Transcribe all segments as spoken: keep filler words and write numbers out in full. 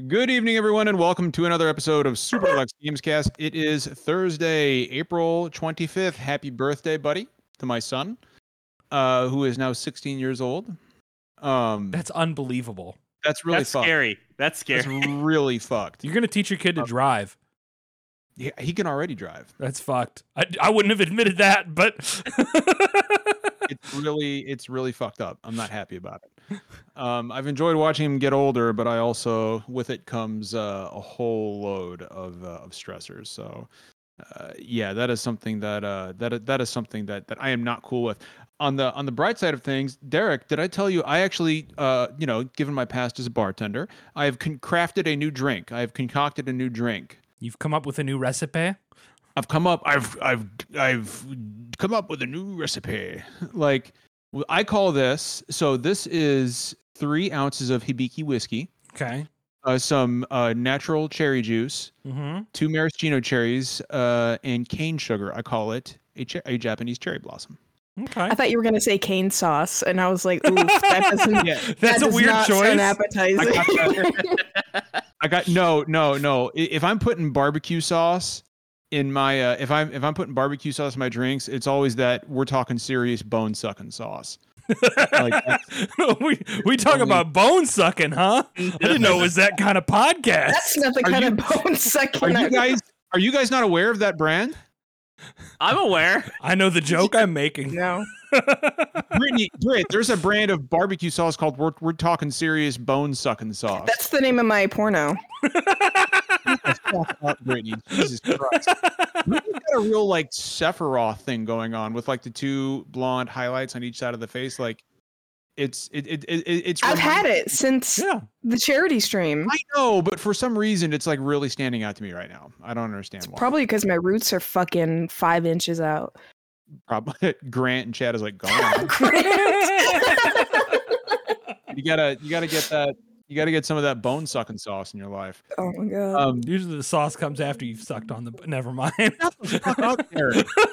Good evening, everyone, and welcome to another episode of Super Deluxe Gamescast. It is Thursday, April twenty-fifth. Happy birthday, buddy, to my son, uh, who is now sixteen years old. Um, That's unbelievable. That's really That's fucked. scary. That's scary. That's really fucked. You're gonna teach your kid to drive. Yeah, he can already drive. That's fucked. I, I wouldn't have admitted that, but It's really, it's really fucked up. I'm not happy about it. Um, I've enjoyed watching him get older, but I also, with it comes uh, a whole load of uh, of stressors. So, uh, yeah, that is something that uh, that that is something that that I am not cool with. On the on the bright side of things, Derek, did I tell you I actually, uh, you know, given my past as a bartender, I have con- crafted a new drink. I have concocted a new drink. you've come up with a new recipe. I've come up. I've I've I've come up with a new recipe. Like I call this. So this is three ounces of Hibiki whiskey, Okay. uh, some uh, natural cherry juice, Mm-hmm. two maraschino cherries, uh, and cane sugar. I call it a, ch- a Japanese cherry blossom. Okay. I thought you were gonna say cane sauce, and I was like, "Oof, that doesn't." Yeah, that That's a does weird not choice. sound I appetizing. got that. I got no, no, no. I- If I'm putting barbecue sauce in my, uh, if I'm if I'm putting barbecue sauce in my drinks, it's always that we're talking serious bone sucking sauce. Like that's, we we talk only- about bone sucking, huh? I didn't know it was that kind of podcast. That's not the Are kind you- of bone are sucking. you guys are you guys not aware of that brand? I'm aware. I know the joke I'm making. No. Brittany, Britt, there's a brand of barbecue sauce called We're, we're Talking Serious Bone Sucking Sauce. That's the name of my porno. Fuck up, Brittany. Jesus Christ. Brittany's got a real like Sephiroth thing going on with like the two blonde highlights on each side of the face. Like it's it it, it it's. I've had it since Yeah. the charity stream. I know, but for some reason it's like really standing out to me right now. I don't understand why. Probably because my roots are fucking five inches out. Probably Grant and Chad is like gone. you gotta you gotta get that. You got to get some of that bone sucking sauce in your life. Oh my god. Um, Usually the sauce comes after you've sucked on the. Never mind. fuck out there.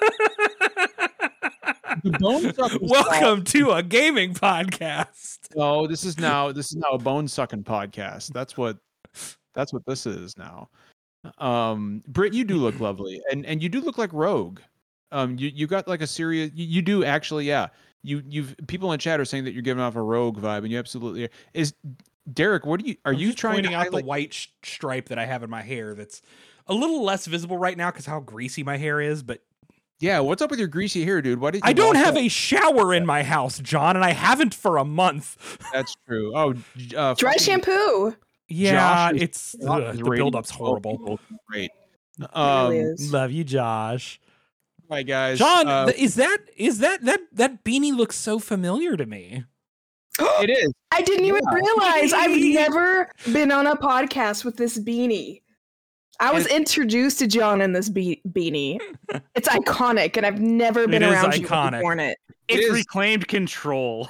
The bone sucking Welcome to a gaming podcast. No, this is now this is now a bone sucking podcast. That's what that's what this is now. Um, Britt, you do look lovely, and and you do look like Rogue. Um, you you got like a serious. You, you do actually, yeah. You you've people in chat are saying that you're giving off a Rogue vibe, and you absolutely are. Is Derek, what are you? Are I'm you just trying pointing to out highlight- the white sh- stripe that I have in my hair? That's a little less visible right now because how greasy my hair is. But Yeah, what's up with your greasy hair, dude? Why did you I don't wash have that? a shower in my house, John, and I haven't for a month. That's true. Oh, uh, Dry fucking shampoo. Yeah, Josh is it's not ugh, the rating build-up's so horrible. Great. It Um, really is. Love you, Josh. Hi guys. John, Uh, th- is that is that that that beanie looks so familiar to me? it is. I didn't even Yeah. realize I've never been on a podcast with this beanie. I was And- introduced to John in this be- beanie. It's iconic, and I've never been It is around you iconic. before in it. It It's is. reclaimed control.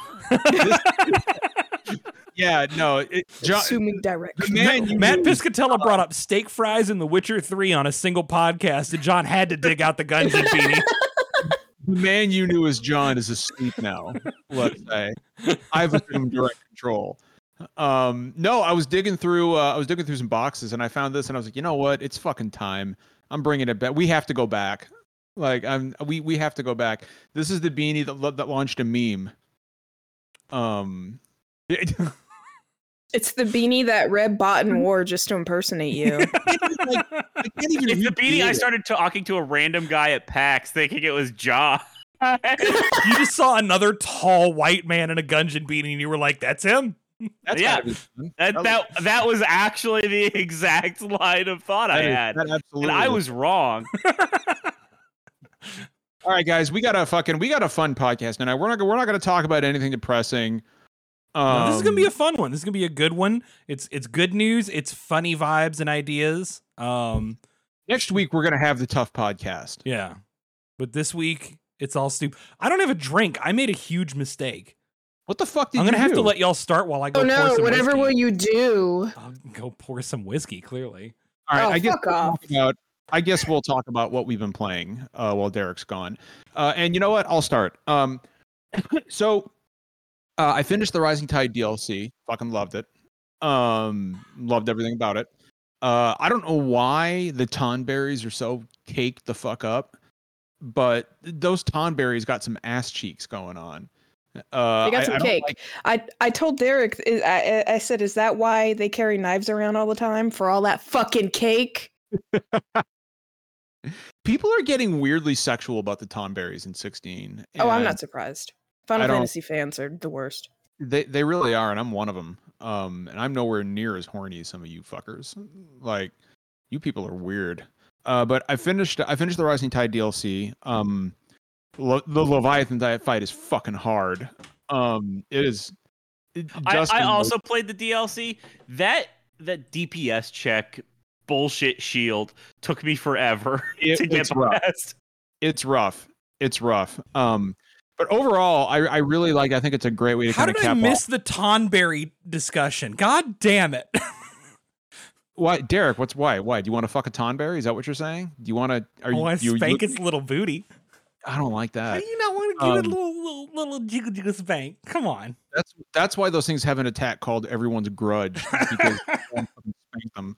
Yeah, no. It, John, Assuming direct. the man you Matt knew- Piscatella brought up steak fries in The Witcher three on a single podcast, and John had to dig out the Gungeon beanie. The man you knew as John is asleep now. Let's say I've assumed direct control. Um, no, I was digging through. Uh, I was digging through some boxes, and I found this, and I was like, you know what? It's fucking time. I'm bringing it back. We have to go back. Like I'm. We we have to go back. This is the beanie that lo- that launched a meme. Um. It's the beanie that Reb bought and wore just to impersonate you. like, I can't even It's the read beanie I it. started talking to a random guy at PAX thinking it was John. You just saw another tall white man in a Gungeon beanie, and you were like, "That's him." That's Yeah. gotta be fun. That, was- that that was actually the exact line of thought I that is- had. that absolutely And I is. was wrong. All right, guys, we got a fucking we got a fun podcast tonight. We're not we're not going to talk about anything depressing. Um, No, this is gonna be a fun one. This is gonna be a good one. It's it's good news. It's funny vibes and ideas. Um, next week. We're going to have the tough podcast. yeah, but this week it's all stupid. I don't have a drink. I made a huge mistake. What the fuck did I'm gonna you have do? to let y'all start while I go Oh pour no! some Whatever whiskey. will you do? I'll go pour some whiskey. Clearly, All right, Oh, I guess fuck we'll off. talk about. I guess we'll talk about what we've been playing uh, while Derek's gone. Uh, and you know what? I'll start. Um, so uh, I finished the Rising Tide D L C. Fucking loved it. Um, loved everything about it. Uh, I don't know why the tonberries are so caked the fuck up, but those tonberries got some ass cheeks going on. Uh, They got I- some I don't cake. like- I I told Derek. I I I said, is that why they carry knives around all the time for all that fucking cake? people are getting weirdly sexual about the tonberries in sixteen. Oh, I'm and not surprised. Final I don't- Fantasy fans are the worst. They they really are, and I'm one of them. Um, and I'm nowhere near as horny as some of you fuckers. Like, you people are weird. Uh, but I finished I finished the Rising Tide D L C. Um, Lo- the Leviathan fight is fucking hard. Um, it is. It, I, Justin, I also played the D L C. That that D P S check bullshit shield took me forever It- to get it's rough. past. it's rough. It's rough. Um, but overall, I I really like. I think it's a great way to How kind of did I cap miss off. the Tonberry discussion? God damn it. Why, Derek? What's why? Why do you want to fuck a tonberry? Is that what you're saying? Do you want to? Are I want to you? spank you, its little booty. I don't like How that. do you not want to give it a um, little, little, little jiggle jiggle spank? Come on. That's that's why those things have an attack called Everyone's Grudge, because no one fucking spanked them.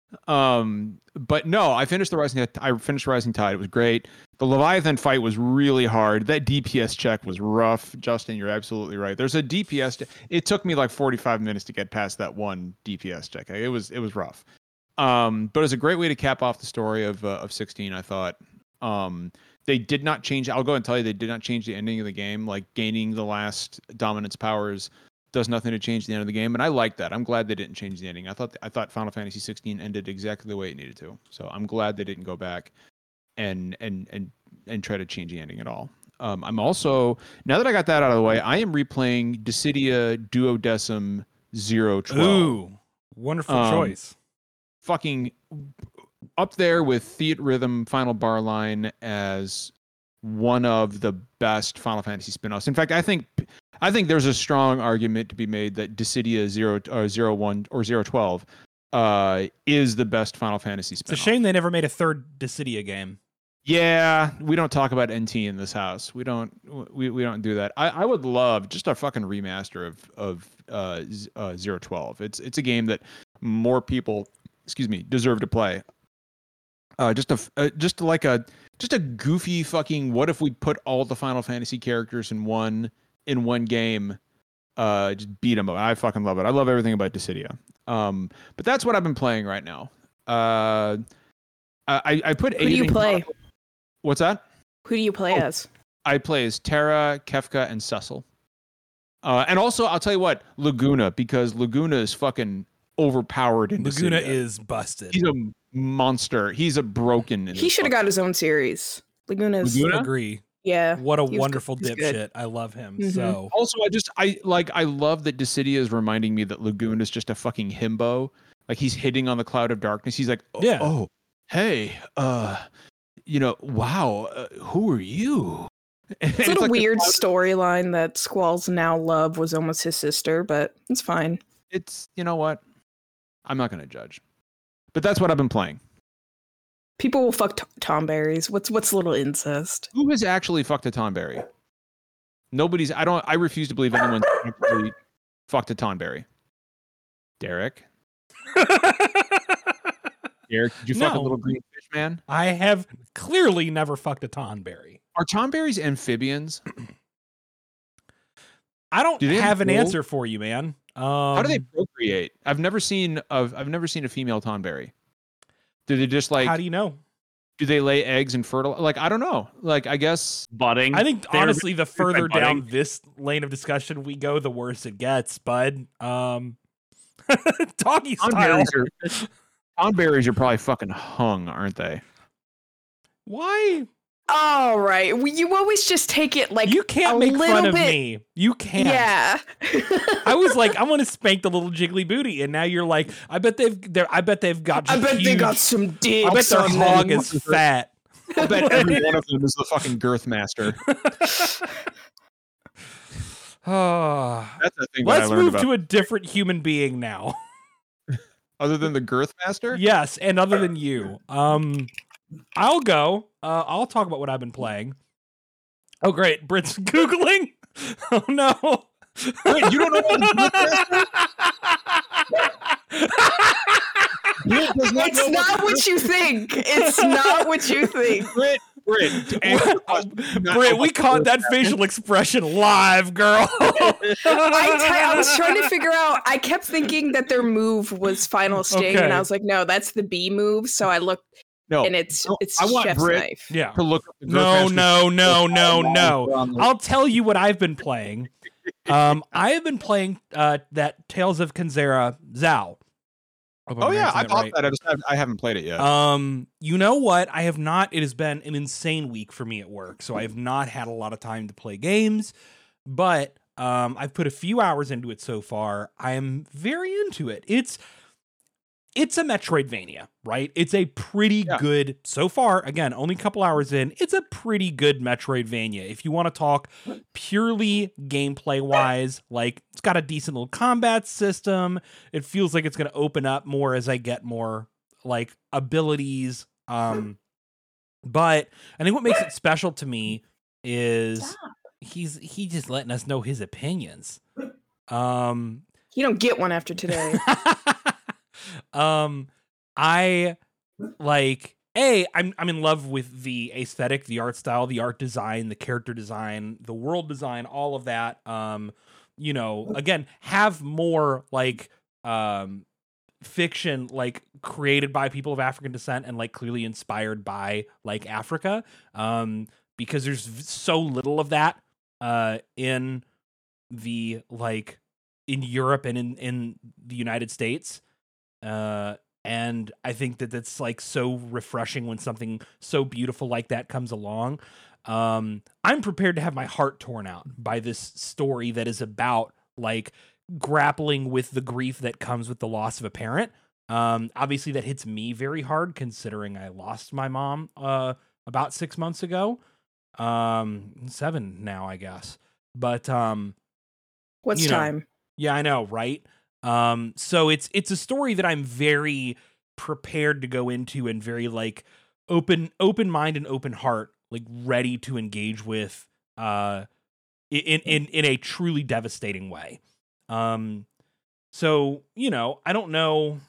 Um, but no, I finished the Rising. I finished Rising Tide. It was great. The Leviathan fight was really hard. That D P S check was rough. Justin, you're absolutely right. There's a D P S. che- It took me like forty-five minutes to get past that one D P S check. It was it was rough. Um, but it's a great way to cap off the story of uh, of sixteen. I thought. Um, they did not change. I'll go and tell you, they did not change the ending of the game. Like, gaining the last dominance powers does nothing to change the end of the game, and I like that. I'm glad they didn't change the ending. I thought I thought Final Fantasy sixteen ended exactly the way it needed to. So I'm glad they didn't go back and and and and try to change the ending at all. Um, I'm also, now that I got that out of the way, I am replaying Dissidia Duodecim zero twelve. Ooh, wonderful Um, choice. Fucking up there with Theat Rhythm Final Bar Line as one of the best Final Fantasy spin-offs. In fact, I think I think there's a strong argument to be made that Dissidia zero or zero one or zero twelve uh, is the best Final Fantasy It's a spin-off. shame they never made a third Dissidia game. Yeah, we don't talk about N T in this house. We don't we, we don't do that. I, I would love just a fucking remaster of of uh, z- uh zero twelve. It's it's a game that more people, excuse me, deserve to play. Uh, just a f- uh, just like a just a goofy fucking, what if we put all the Final Fantasy characters in one in one game? Uh, just beat them up. I fucking love it. I love everything about Dissidia. Um, but that's what I've been playing right now. Uh, I I put Who do you Aiden- play? What's that? Who do you play Oh. as? I play as Terra, Kefka, and Cecil. Uh, and also, I'll tell you what, Laguna, because Laguna is fucking overpowered in Laguna Dissidia. is busted. He's a monster. He's a broken. in He this should have fucking- got his own series. Laguna's. Laguna? Agree. Yeah. What a He was wonderful good. He's good. dipshit. I love him. Mhm. So Also, I just I like I love that Dissidia is reminding me that Laguna is just a fucking himbo. Like, he's hitting on the cloud of darkness. He's like, oh, Yeah. oh hey, uh, you know, wow, uh, who are you? And It's a little like the weird cloud- storyline that Squall's now love was almost his sister, but it's fine. It's, you know what? I'm not gonna judge, but that's what I've been playing. People will fuck t- tomberries. What's what's a little incest? Who has actually fucked a Tonberry? Nobody's. I don't. I refuse to believe anyone's actually fucked a Tonberry. Derek, Derek, did you fuck a No. little green fish man? I have clearly never fucked a Tonberry. Are Tonberries amphibians? I don't Do they have an grow? answer for you, man. Um, How do they procreate? I've never seen of. I've never seen a female Tonberry. Do they just like? How do you know? do they lay eggs and fertilize? Like, I don't know. Like, I guess. Budding. I think They're honestly, the they're further budding. down this lane of discussion we go, the worse it gets, bud. Um, doggy style. Tonberries are. Tonberries are probably fucking hung, aren't they? Why? All right. Well, you always just take it like You can't a make little fun of bit- me. You can't. Yeah. I was like, I'm gonna spank the little jiggly booty, and now you're like, I bet they've, they're, I bet they've got. I just bet they huge- got some dicks. I bet their on hog them. is fat. I bet every one of them is the fucking girth master. Ah. That's the thing that I Let's learned move about. to a different human being now. Other than the girth master? Yes, and other than you, um, I'll go. Uh, I'll talk about what I've been playing. Oh, great! Brit's googling. Oh no! Wait, you don't know about the girth master? It's not what you think. It's not what you think. Brit, Brit, to answer your question, do not know Britt, we what caught that happened. facial expression live, girl. I, t- I was trying to figure out. I kept thinking that their move was Final Sting, Okay. and I was like, no, that's the B move. So I looked, No, and it's no, it's I want Chef's Brit knife. Yeah. to look up the No, Growthmaster no, no, no, on no. the- I'll tell you what I've been playing. Um, I have been playing uh, that Tales of Kenzera Zao. Hope I'm Oh yeah, I pronouncing bought it that. I just have, I haven't played it yet. right. Um, you know what? I have not. It has been an insane week for me at work, so I have not had a lot of time to play games. But um, I've put a few hours into it so far. I am very into it. It's it's a Metroidvania, right? It's a pretty Yeah. good, so far, again, only a couple hours in, it's a pretty good Metroidvania. If you want to talk purely gameplay wise, like it's got a decent little combat system. It feels like it's going to open up more as I get more like abilities. Um, but I think what makes it special to me is he's he just letting us know his opinions. Um, You don't get one after today. um, I like a I'm I'm in love with the aesthetic, the art style, the art design, the character design, the world design, all of that. Um, you know, again, have more like um fiction like created by people of African descent and like clearly inspired by like Africa. Um, because there's v- so little of that uh in the like in Europe and in in the United States. Uh, and I think that that's like so refreshing when something so beautiful like that comes along. Um, I'm prepared to have my heart torn out by this story that is about like grappling with the grief that comes with the loss of a parent. Um, obviously that hits me very hard considering I lost my mom uh about six months ago. Um, seven now, I guess. But um, What's You know. time? yeah, I know, right? Um, so it's it's a story that I'm very prepared to go into and very like open open mind and open heart, like ready to engage with uh in in in a truly devastating way. Um, so you know, I don't know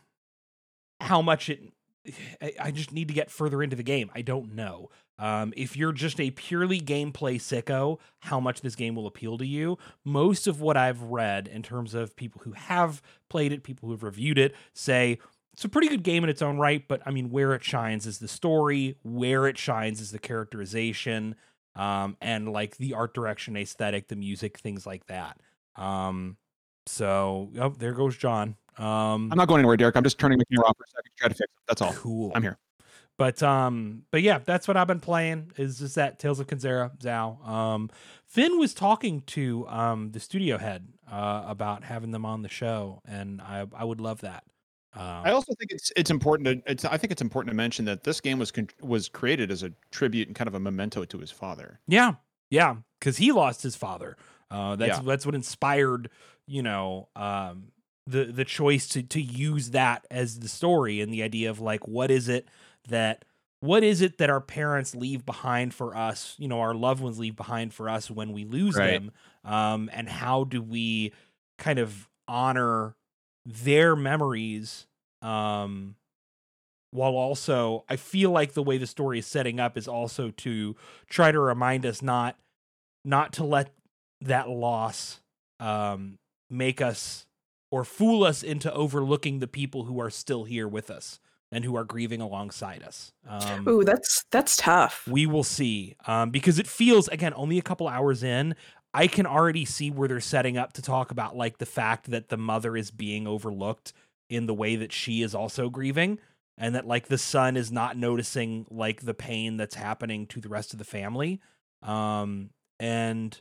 how much it. I, I just need to get further into the game. I don't know. Um, if you're just a purely gameplay sicko, how much this game will appeal to you. Most of what I've read in terms of people who have played it, people who have reviewed it, say it's a pretty good game in its own right, but I mean, where it shines is the story, where it shines is the characterization, um, and like the art direction, aesthetic, the music, things like that. Um, so, oh, there goes John. Um, I'm not going anywhere, Derek. I'm just turning the camera off for a second to try to fix it. That's all. Cool. I'm here. But um, but yeah, that's what I've been playing. Is just that Tales of Kenzera Zao. Um, Finn was talking to um the studio head uh about having them on the show, and I I would love that. Um, I also think it's it's important to it's I think it's important to mention that this game was con- was created as a tribute and kind of a memento to his father. yeah, yeah, because he lost his father. Uh, that's Yeah. that's what inspired you know um the the choice to to use that as the story and the idea of like what is it that what is it that our parents leave behind for us, you know, our loved ones leave behind for us when we lose Right. them, um, and how do we kind of honor their memories, um, while also I feel like the way the story is setting up is also to try to remind us not not to let that loss um, make us or fool us into overlooking the people who are still here with us and who are grieving alongside us. Um, Ooh, that's that's tough. we will see, um, because it feels again only a couple hours in. I can already see where they're setting up to talk about like the fact that the mother is being overlooked in the way that she is also grieving, and that like the son is not noticing like the pain that's happening to the rest of the family. Um, and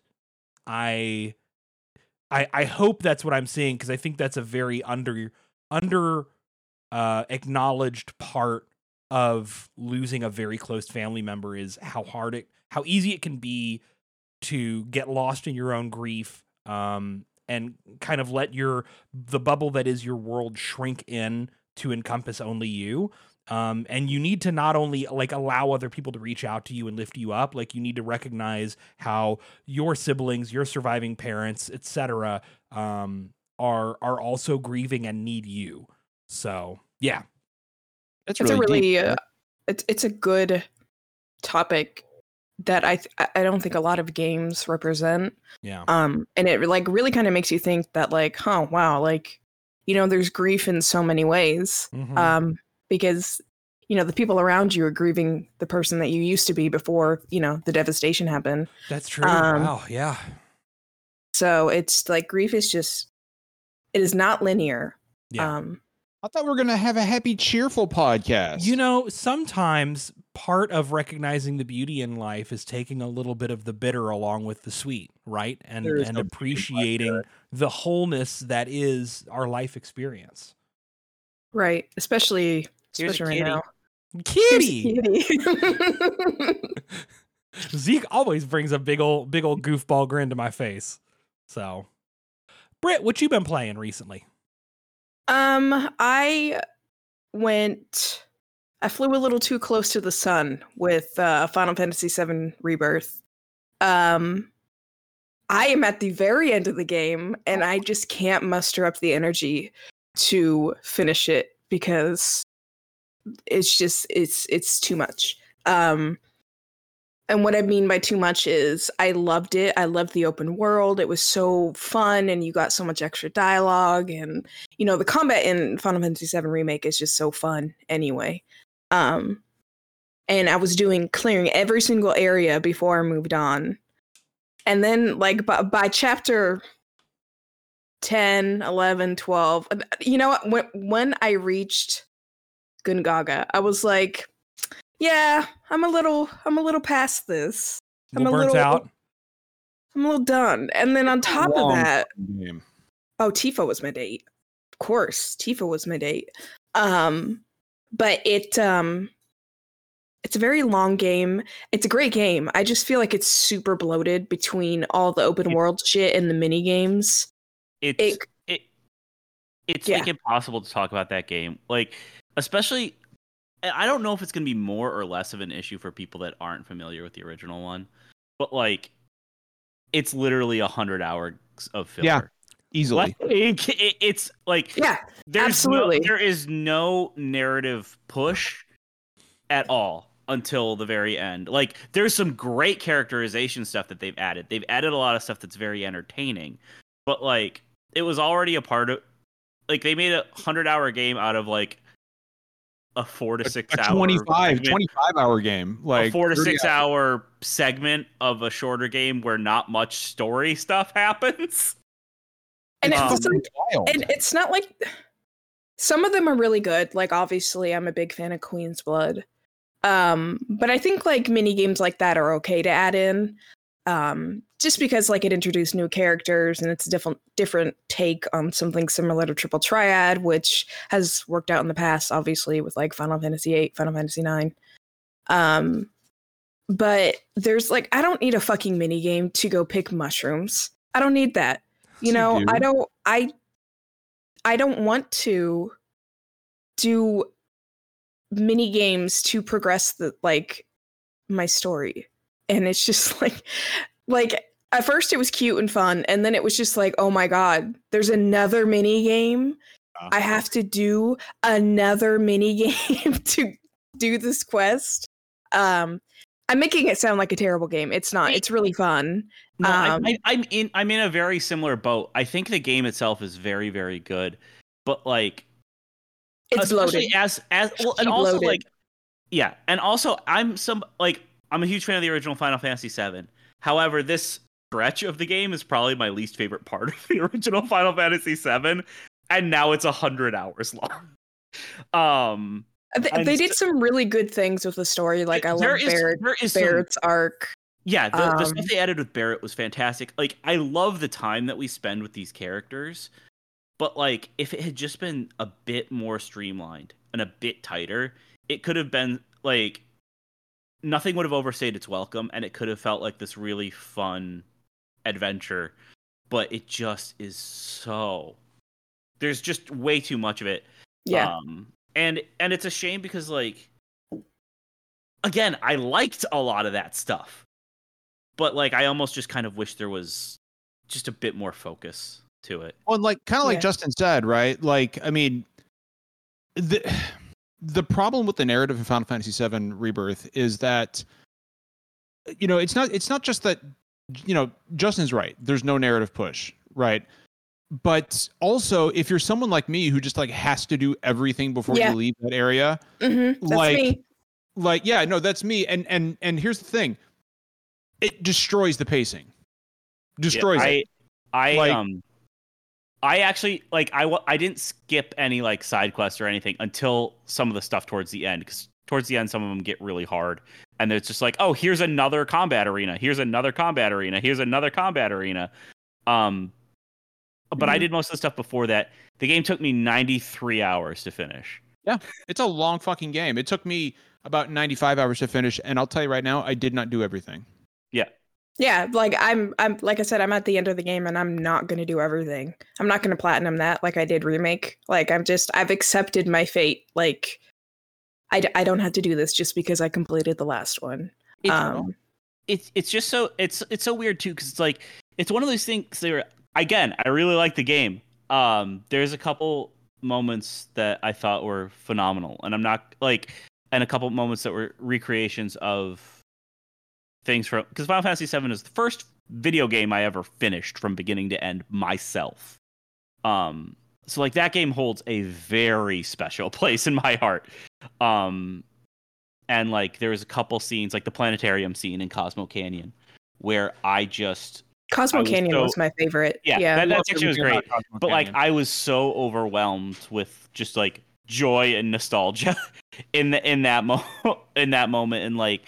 I, I, I hope that's what I'm seeing, because I think that's a very under under uh, acknowledged part of losing a very close family member is how hard it, how easy it can be to get lost in your own grief, um, and kind of let your the bubble that is your world shrink in to encompass only you. Um, and you need to not only like allow other people to reach out to you and lift you up, like you need to recognize how your siblings, your surviving parents, et cetera, um, are are also grieving and need you. So yeah, That's It's really a really deep. uh, it's it's a good topic that I th- I don't think a lot of games represent. yeah, Um, and it like really kind of makes you think that like, huh, wow, like, you know, there's grief in so many ways. Mhm. Um, because you know the people around you are grieving the person that you used to be before you know the devastation happened. that's true. um, Wow, yeah, So it's like grief is just it is not linear. yeah. Um, I thought we were gonna have a happy, cheerful podcast. You know, sometimes part of recognizing the beauty in life is taking a little bit of the bitter along with the sweet, right? And There is and no beauty in life, appreciating Jared. the wholeness that is our life experience. right, especially Here's a especially right kitty. now. Here's Kitty. Kitty. Zeke always brings a big old big old goofball grin to my face. So, Britt, what you been playing recently? um, I went. I flew a little too close to the sun with uh, Final Fantasy seven Rebirth. Um, I am at the very end of the game, and I just can't muster up the energy to finish it because it's just it's it's too much. Um, and what I mean by too much is I loved it. I loved the open world. It was so fun, and you got so much extra dialogue, and you know the combat in Final Fantasy seven Remake is just so fun anyway. Um, and I was doing clearing every single area before I moved on. And then like by, by chapter ten, eleven, twelve, you know what? When, when I reached Gungaga, I was like, yeah, I'm a little, I'm a little past this. A I'm little a burnt little, out. I'm a little done. And then on top of Long that, game. oh, Tifa was my date. Of course, Tifa was my date. Um, but it, um, it's a very long game. It's a great game. I just feel like it's super bloated between all the open world shit and the mini games. It's It- it, it's Yeah. like impossible to talk about that game. Like, especially, I don't know if it's gonna be more or less of an issue for people that aren't familiar with the original one, but like, it's literally a hundred hours of filler. Yeah, easily. Like, it, it's like Yeah, there's absolutely. no, there is no narrative push at all until the very end. Like, there's some great characterization stuff that they've added. They've added a lot of stuff that's very entertaining, but like, it was already a part of. Like, they made a hundred hour game out of like a four to six a hour twenty-five, segment, twenty-five hour game. Like a four to thirty six hours. hour segment of a shorter game where not much story stuff happens. And Um, it's like, Wild. and it's not like some of them are really good. Like obviously, I'm a big fan of Queen's Blood, um, but I think like mini games like that are okay to add in, um, just because like it introduced new characters and it's a different different take on something similar to Triple Triad, which has worked out in the past, obviously with like Final Fantasy eight, Final Fantasy nine. Um, but there's like I don't need a fucking mini game to go pick mushrooms. I don't need that. You Yes, you know, do. I don't I I don't want to do mini games to progress the like my story. And it's just like like at first it was cute and fun and then it was just like, "Oh my god, there's another mini game. Uh, I have to do another mini game to do this quest." Um I'm making it sound like a terrible game. It's not. It's really fun. No, Um, I, I, I'm in. I'm in a very similar boat. I think the game itself is very, very good, but like, It's especially bloated. as as well, and Keep also loaded. like, yeah, and also I'm some like I'm a huge fan of the original Final Fantasy seven. However, this stretch of the game is probably my least favorite part of the original Final Fantasy seven, and now it's a hundred hours long. Um, They, and they did s- some really good things with the story. Like I there love is Barrett, there is some Barrett's arc. Yeah, the, the Um, stuff they added with Barrett was fantastic. Like, I love the time that we spend with these characters, but like, if it had just been a bit more streamlined and a bit tighter, it could have been like nothing would have overstayed its welcome, and it could have felt like this really fun adventure. But it just is so there's just way too much of it. Yeah. Um, and and it's a shame because like again, I liked a lot of that stuff. But like I almost just kind of wish there was just a bit more focus to it. Well, and like kind of like Yeah. Justin said, right? Like, I mean, the the problem with the narrative in Final Fantasy seven Rebirth is that, you know, it's not it's not just that, you know, Justin's right. There's no narrative push, right? But also, if you're someone like me who just like has to do everything before Yeah. you leave that area, Mm-hmm. That's like, me. like, yeah, no, that's me. And and and here's the thing, it destroys the pacing, destroys Yeah, it. I, I Like- um, I actually like I wa- I didn't skip any like side quests or anything until some of the stuff towards the end, because towards the end some of them get really hard, and it's just like, oh, here's another combat arena, here's another combat arena, here's another combat arena. Um, but I Mhm. did most of the stuff before that. The game took me ninety-three hours to finish. It's a long fucking game. It took me about ninety-five hours to finish, and I'll tell you right now, I did not do everything. Yeah, like I'm I'm like I said, I'm at the end of the game and I'm not gonna do everything. I'm not gonna platinum that like I did remake. Like I'm just I've accepted my fate. Like I, d- I don't have to do this just because I completed the last one. It's, Um it's it's just so it's it's so weird too, because it's like it's one of those things. There again, I really like the game. Um, there's a couple moments that I thought were phenomenal, and I'm not like, and a couple moments that were recreations of things from, because Final Fantasy seven is the first video game I ever finished from beginning to end myself. Um, so like that game holds a very special place in my heart. Um, and like there was a couple scenes, like the planetarium scene in Cosmo Canyon, where I just Cosmo I was Canyon so- was my favorite. yeah, Yeah. that, that Love section was everything great. about Cosmo But like Canyon. I was so overwhelmed with just like joy and nostalgia in the in that mo in that moment, and like,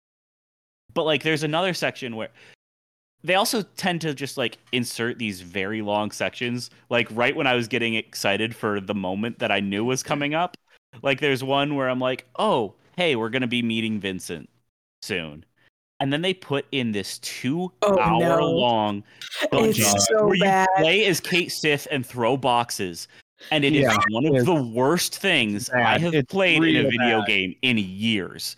but like there's another section where they also tend to just like insert these very long sections, like right when I was getting excited for the moment that I knew was coming up. Like there's one where I'm like, oh, hey, we're gonna be meeting Vincent soon. And then they put in this two Oh, hour no. long It's dungeon so where you bad. play as Kate Sith and throw boxes. And it is Yeah, one of it's the worst things I bad. have It's played in a real video bad. game in years.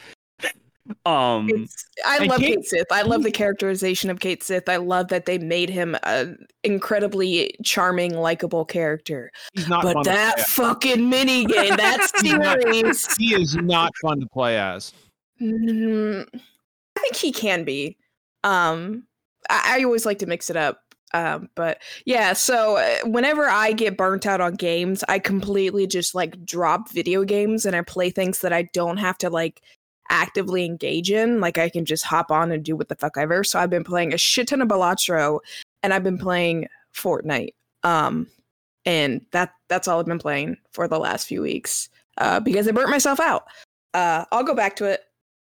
um It's, I and love Kate- Kate Sith. I love the characterization of Kate Sith. I love that they made him an incredibly charming, likable character. He's not But fun that to play fucking minigame, that He's not- series. as. He is not fun to play as. Mm, I think he can be. Um, I, I always like to mix it up. Um, but yeah, so uh, whenever I get burnt out on games, I completely just like drop video games and I play things that I don't have to like actively engage in. Like I can just hop on and do what the fuck ever. So I've been playing a shit ton of Balatro and I've been playing Fortnite. Um, and that that's all I've been playing for the last few weeks. Uh, because I burnt myself out. Uh, I'll go back to it.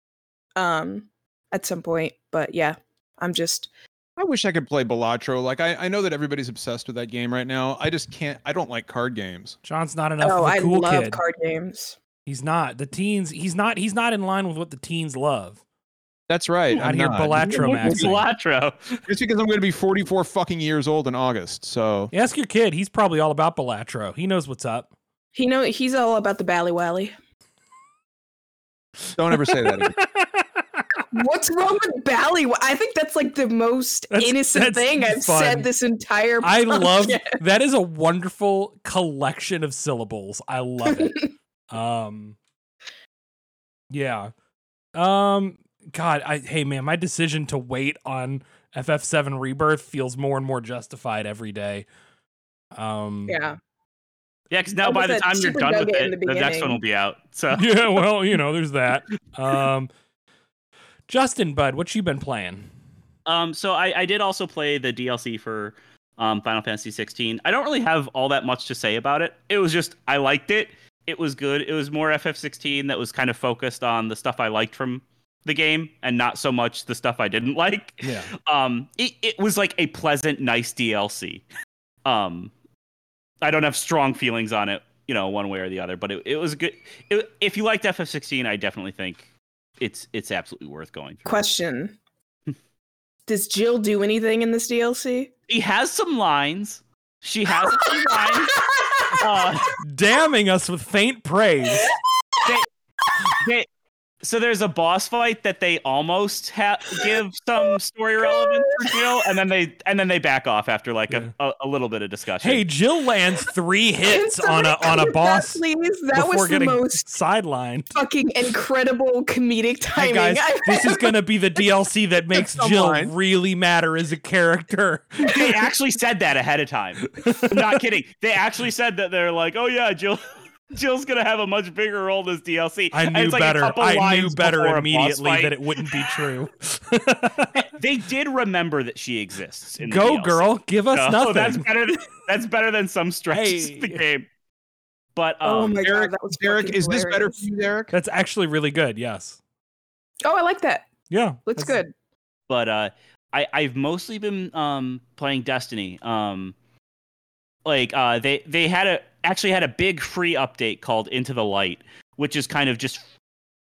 Um, at some point, but yeah, I'm just I wish I could play Balatro. Like I, I know that everybody's obsessed with that game right now. I just can't. I don't like card games. John's not enough oh, of a I cool love kid. card games. He's not. The teens. He's not. He's not in line with what the teens love. That's right. Out I'm here not. Balatro maxing. Balatro. Just because I'm going to be forty-four fucking years old in August. So Ask your kid. He's probably all about Balatro. He knows what's up. He know he's all about the Bally Wally. don't ever say that again. What's wrong with Bally? I think that's like the most That's- innocent that's thing I've fun. said this entire. I love podcast. that is a wonderful collection of syllables. I love it. um yeah. Um God, I hey man, my decision to wait on F F seven Rebirth feels more and more justified every day. Um Yeah, Yeah, because now That by was the that time you're super done with nugget in it, the the, next beginning. one will be out. So yeah, well, you know, there's that. Um Justin, bud, what you been playing? Um, so I, I did also play the D L C for um, Final Fantasy sixteen. I don't really have all that much to say about it. It was just I liked it. It was good. It was more F F sixteen that was kind of focused on the stuff I liked from the game and not so much the stuff I didn't like. Yeah. Um, it, it was like a pleasant, nice D L C. Um, I don't have strong feelings on it, you know, one way or the other, but it, it was good. It, if you liked F F sixteen, I definitely think it's it's absolutely worth going through. question: does Jill do anything in this D L C? She has some lines. She has some lines. Uh, Damning us with faint praise. they, So there's a boss fight that they almost ha- give some story relevance for Jill, and then they and then they back off after like Yeah. a, a, a little bit of discussion. Hey, Jill lands three hits Can on a on a somebody boss clip that, please? That before was the getting most sidelined. fucking incredible comedic Hey timing. guys, I've this is ever- gonna be the D L C that makes Jill Someone. really matter as a character. They actually said that ahead of time. I'm not kidding. They actually said that they're like, oh yeah, Jill. Jill's gonna have a much bigger role in this D L C. I And knew it's like a better. couple I knew lines better before a boss immediately fight. that it wouldn't be true. They did remember that she exists. In the Go, D L C. girl! Give us So nothing. that's better. Than, that's better than some stretches of the Hey. game. But um, oh my Derek, god, that was Derek, fucking is this better hilarious. for you, Derek? That's actually really good. Yes. Oh, I like that. Yeah. Looks that's- good. but uh, I I've mostly been um playing Destiny. Um, like uh, they they had a actually had a big free update called Into the Light, which is kind of just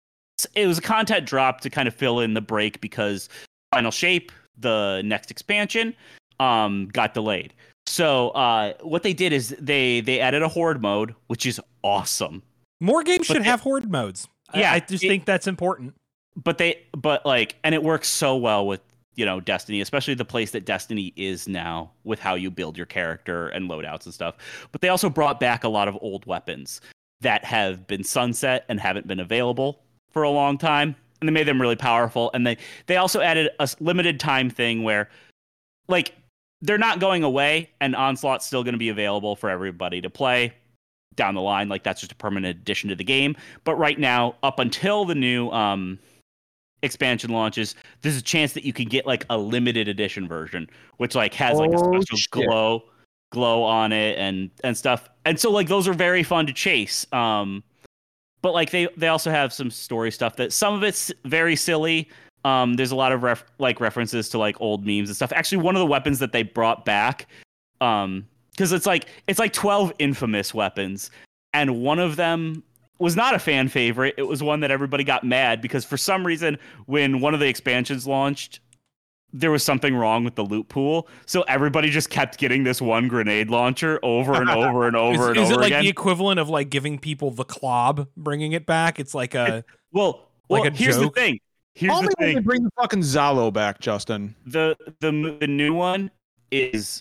it was a content drop to kind of fill in the break because Final Shape, the next expansion, um got delayed. So uh, what they did is they they added a horde mode, which is awesome. More games But should they- have horde modes. I- Yeah, I, just it- think that's important. But they but like and it works so well with you know Destiny, especially the place that Destiny is now with how you build your character and loadouts and stuff. But they also brought back a lot of old weapons that have been sunset and haven't been available for a long time, and they made them really powerful. And they they also added a s- limited time thing where like they're not going away, and Onslaught's still going to be available for everybody to play down the line. Like that's just a permanent addition to the game. But right now, up until the new um expansion launches, there's a chance that you can get like a limited edition version, which like has like a Oh, special shit. glow glow on it and and stuff. And so like those are very fun to chase. Um but like they they also have some story stuff that some of it's very silly. Um there's a lot of ref- like references to like old memes and stuff. Actually, one of the weapons that they brought back um because it's like it's like twelve infamous weapons, and one of them was not a fan favorite. It was one that everybody got mad because for some reason, when one of the expansions launched, there was something wrong with the loot pool. So everybody just kept getting this one grenade launcher over and over and over Is, and is over it like again. the equivalent of like giving people the clob, bringing it back? It's like a well, like well a here's joke? the thing. Here's Only the when they thing. bring the fucking Zalo back, Justin. The the the new one is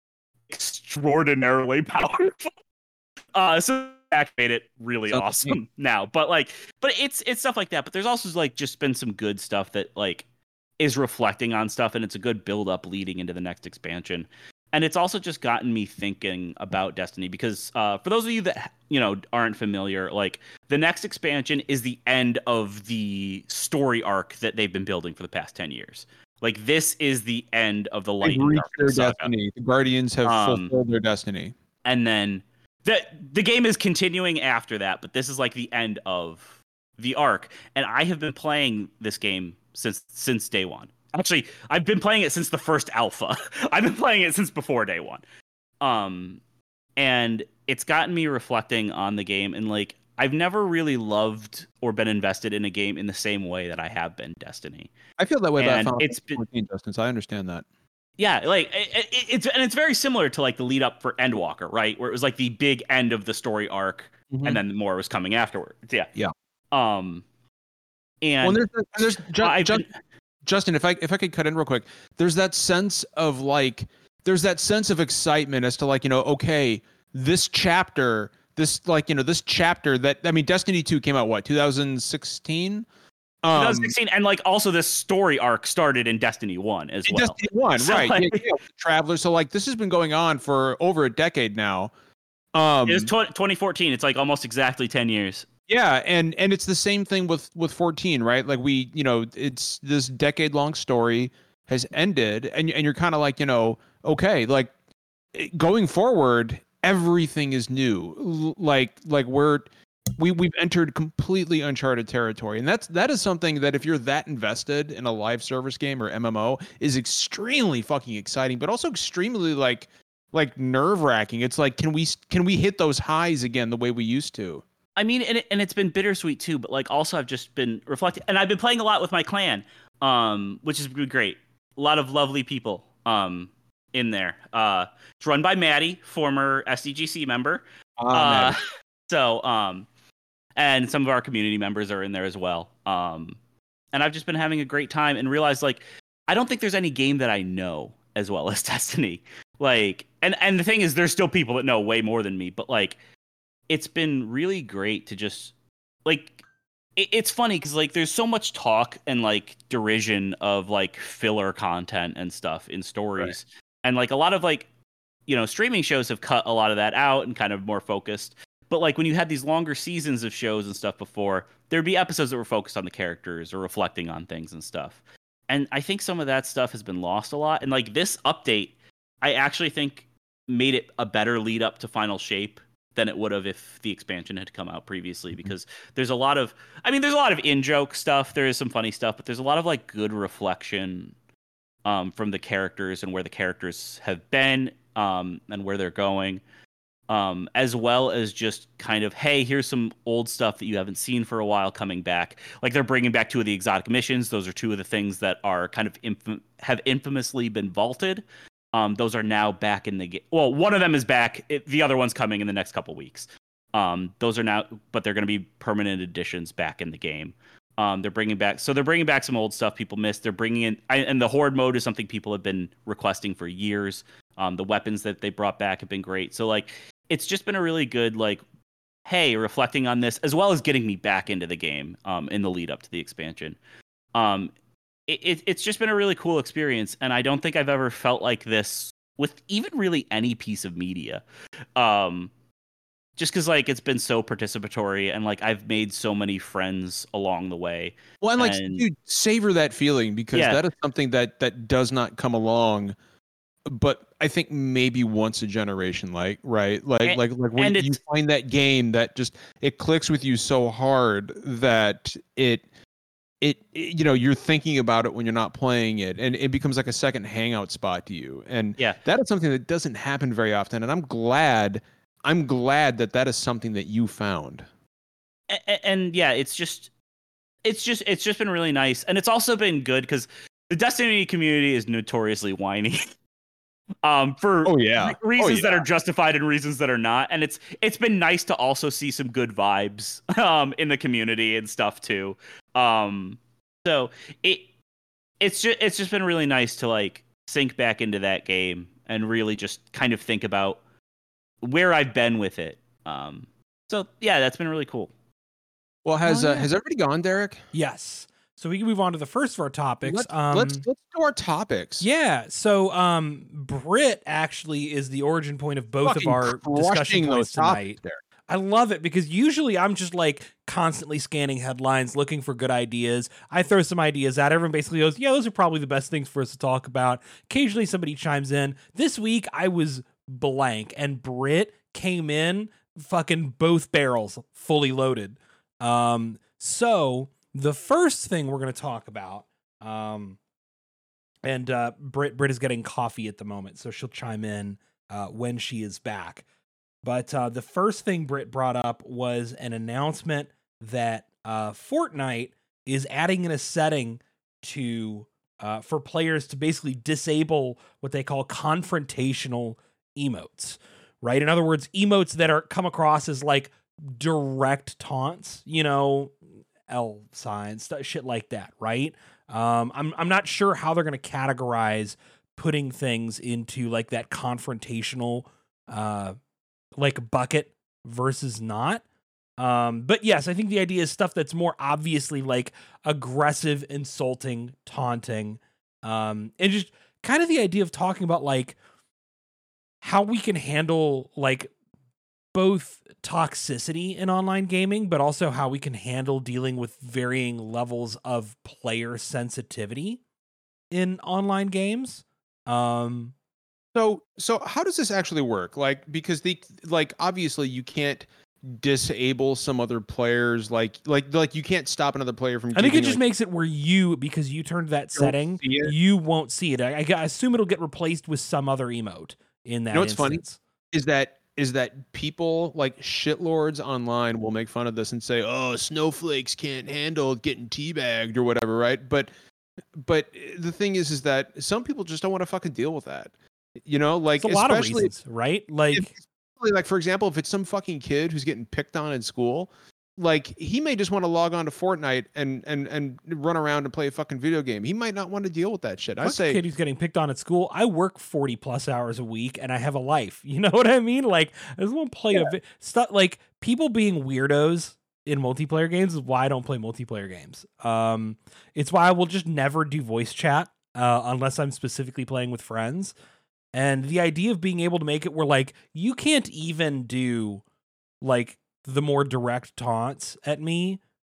extraordinarily powerful. Uh, so activate it really Sounds awesome now. But like, but it's it's stuff like that. But there's also like just been some good stuff that like is reflecting on stuff, and it's a good build up leading into the next expansion. And it's also just gotten me thinking about Destiny because uh, for those of you that you know aren't familiar, like the next expansion is the end of the story arc that they've been building for the past ten years. Like this is the end of the Light They've and reached their Darkness saga. destiny. The Guardians have Um, fulfilled their destiny. And then the the game is continuing after that, but this is like the end of the arc. And I have been playing this game since since day one. Actually, I've been playing it since the first alpha. I've been playing it since before day one. Um, and it's gotten me reflecting on the game, and like I've never really loved or been invested in a game in the same way that I have been Destiny. I feel that way about and Final it's Fantasy been- fourteen, Justin. So I understand that. Yeah, like it, it, it's and it's very similar to like the lead up for Endwalker, right? Where it was like the big end of the story arc, Mhm. and then more was coming afterwards. Yeah, Yeah. Um, and Well, there's, there's Ju- I've Ju- been- Justin, if I if I could cut in real quick, there's that sense of like, there's that sense of excitement as to like, you know, okay, this chapter, this like, you know, this chapter that I mean, Destiny two came out what, two thousand sixteen? Um, twenty sixteen, and like also this story arc started in Destiny one as in well. Destiny one, So, right? like- yeah, yeah, Traveler. So like, this has been going on for over a decade now. Um, It was tw- twenty fourteen. It's like almost exactly ten years. Yeah, and and it's the same thing with with fourteen, right? Like we, you know, it's this decade long story has ended, and and you're kind of like, you know, okay, like going forward, everything is new. L- Like like we're we we've entered completely uncharted territory, and that's that is something that if you're that invested in a live service game or M M O is extremely fucking exciting, but also extremely like like nerve wracking. It's like, can we can we hit those highs again the way we used to? I mean, and, it, and it's been bittersweet too, but like also I've just been reflecting, and I've been playing a lot with my clan, um, which has been great. A lot of lovely people um, in there. Uh, it's run by Maddie, former S D G C member. Ah, Uh, so, um, and some of our community members are in there as well. Um, and I've just been having a great time and realized like I don't think there's any game that I know as well as Destiny. Like, and and the thing is, there's still people that know way more than me, but like, it's been really great to just like. It, it's funny because like there's so much talk and like derision of like filler content and stuff in stories, right. And like a lot of like you know streaming shows have cut a lot of that out and kind of more focused. But like when you had these longer seasons of shows and stuff before, there'd be episodes that were focused on the characters or reflecting on things and stuff. And I think some of that stuff has been lost a lot. And like this update, I actually think made it a better lead up to Final Shape than it would have if the expansion had come out previously. Because there's a lot of, I mean, there's a lot of in-joke stuff. There is some funny stuff, but there's a lot of like good reflection um, from the characters and where the characters have been um, and where they're going. Um, as well as just kind of, hey, here's some old stuff that you haven't seen for a while coming back. Like they're bringing back two of the exotic missions. Those are two of the things that are kind of inf- have infamously been vaulted. Um, those are now back in the game. Well, one of them is back. It, the other one's coming in the next couple weeks. Um, those are now, but they're going to be permanent additions back in the game. Um, they're bringing back, so they're bringing back some old stuff people missed. They're bringing in, I, and the Horde mode is something people have been requesting for years. Um, the weapons that they brought back have been great. So like, it's just been a really good, like, hey, reflecting on this, as well as getting me back into the game um, in the lead up to the expansion. Um, it, it, it's just been a really cool experience, and I don't think I've ever felt like this with even really any piece of media. Um, just because, like, it's been so participatory, and, like, I've made so many friends along the way. Well, and, like, and, dude, savor that feeling, because yeah. that is something that, that does not come along, but I think maybe once a generation, like, right? Like, and, like, like when you find that game that just, it clicks with you so hard that it, it, it, you know, you're thinking about it when you're not playing it, and it becomes like a second hangout spot to you. And yeah. that is something that doesn't happen very often. And I'm glad, I'm glad that that is something that you found. And, and yeah, it's just, it's just, it's just been really nice. And it's also been good because the Destiny community is notoriously whiny. Um, for oh, yeah. re- reasons oh, yeah. that are justified and reasons that are not, and it's it's been nice to also see some good vibes um in the community and stuff too. Um, so it it's just it's just been really nice to like sink back into that game and really just kind of think about where I've been with it. Um, so yeah, that's been really cool. Well, has oh, yeah. uh, has everybody gone, Derek? Yes. So we can move on to the first of our topics. Let's, um, let's let's do our topics. Yeah. So um, Brit actually is the origin point of both Fucking of our discussion points tonight. There. I love it because usually I'm just like constantly scanning headlines, looking for good ideas. I throw some ideas out. Everyone basically goes, yeah, those are probably the best things for us to talk about. Occasionally somebody chimes in. This week I was blank, and Brit came in fucking both barrels fully loaded. Um, so the first thing we're going to talk about, um, and uh, Brit Brit is getting coffee at the moment, so she'll chime in uh, when she is back. But uh, the first thing Brit brought up was an announcement that uh, Fortnite is adding in a setting to uh, for players to basically disable what they call confrontational emotes. Right? In other words, emotes that are come across as like direct taunts. You know. L signs, shit like that, right? Um, I'm I'm not sure how they're going to categorize putting things into like that confrontational, uh, like bucket versus not. Um, but yes, I think the idea is stuff that's more obviously like aggressive, insulting, taunting, um, and just kind of the idea of talking about like how we can handle like both toxicity in online gaming, but also how we can handle dealing with varying levels of player sensitivity in online games. Um, so, so how does this actually work? Like, because the, like, obviously you can't disable some other players. Like, like, like you can't stop another player from. I think it keeping, just like, makes it where you, because you turned that setting, you won't see it. I, I assume it'll get replaced with some other emote in that. You know what's funny instance. is that is that people like shitlords online will make fun of this and say, "Oh, snowflakes can't handle getting teabagged or whatever," right? But but the thing is, is that some people just don't want to fucking deal with that. You know, like it's a lot of especially reasons, right? Like, if, like for example, if it's some fucking kid who's getting picked on in school, like he may just want to log on to Fortnite and and and run around and play a fucking video game. He might not want to deal with that shit. I Fuck say, the kid who's getting picked on at school. I work forty plus hours a week and I have a life. You know what I mean? Like, I just want to play Yeah. a vi- stuff. Like, people being weirdos in multiplayer games is why I don't play multiplayer games. Um, it's why I will just never do voice chat uh, unless I'm specifically playing with friends. And the idea of being able to make it where, like, you can't even do, like, the more direct taunts at me,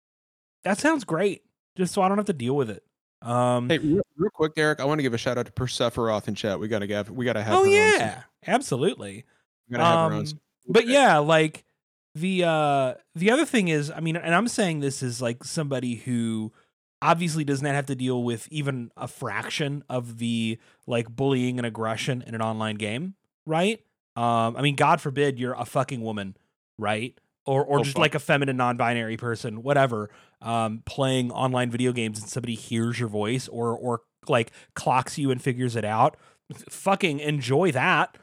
that sounds great. Just so I don't have to deal with it. Um, hey, real, real quick, Derek, I want to give a shout out to Persephoroth in chat. We gotta have, we gotta have. oh her on yeah, some- absolutely. we gotta have her on Um, some- But yeah, like the uh the other thing is, I mean, and I'm saying this is like somebody who obviously does not have to deal with even a fraction of the like bullying and aggression in an online game, right? Um, I mean, God forbid you're a fucking woman, right? Or or Oh, just fuck. like a feminine non-binary person, whatever, um, playing online video games and somebody hears your voice or or like clocks you and figures it out. F- fucking enjoy that.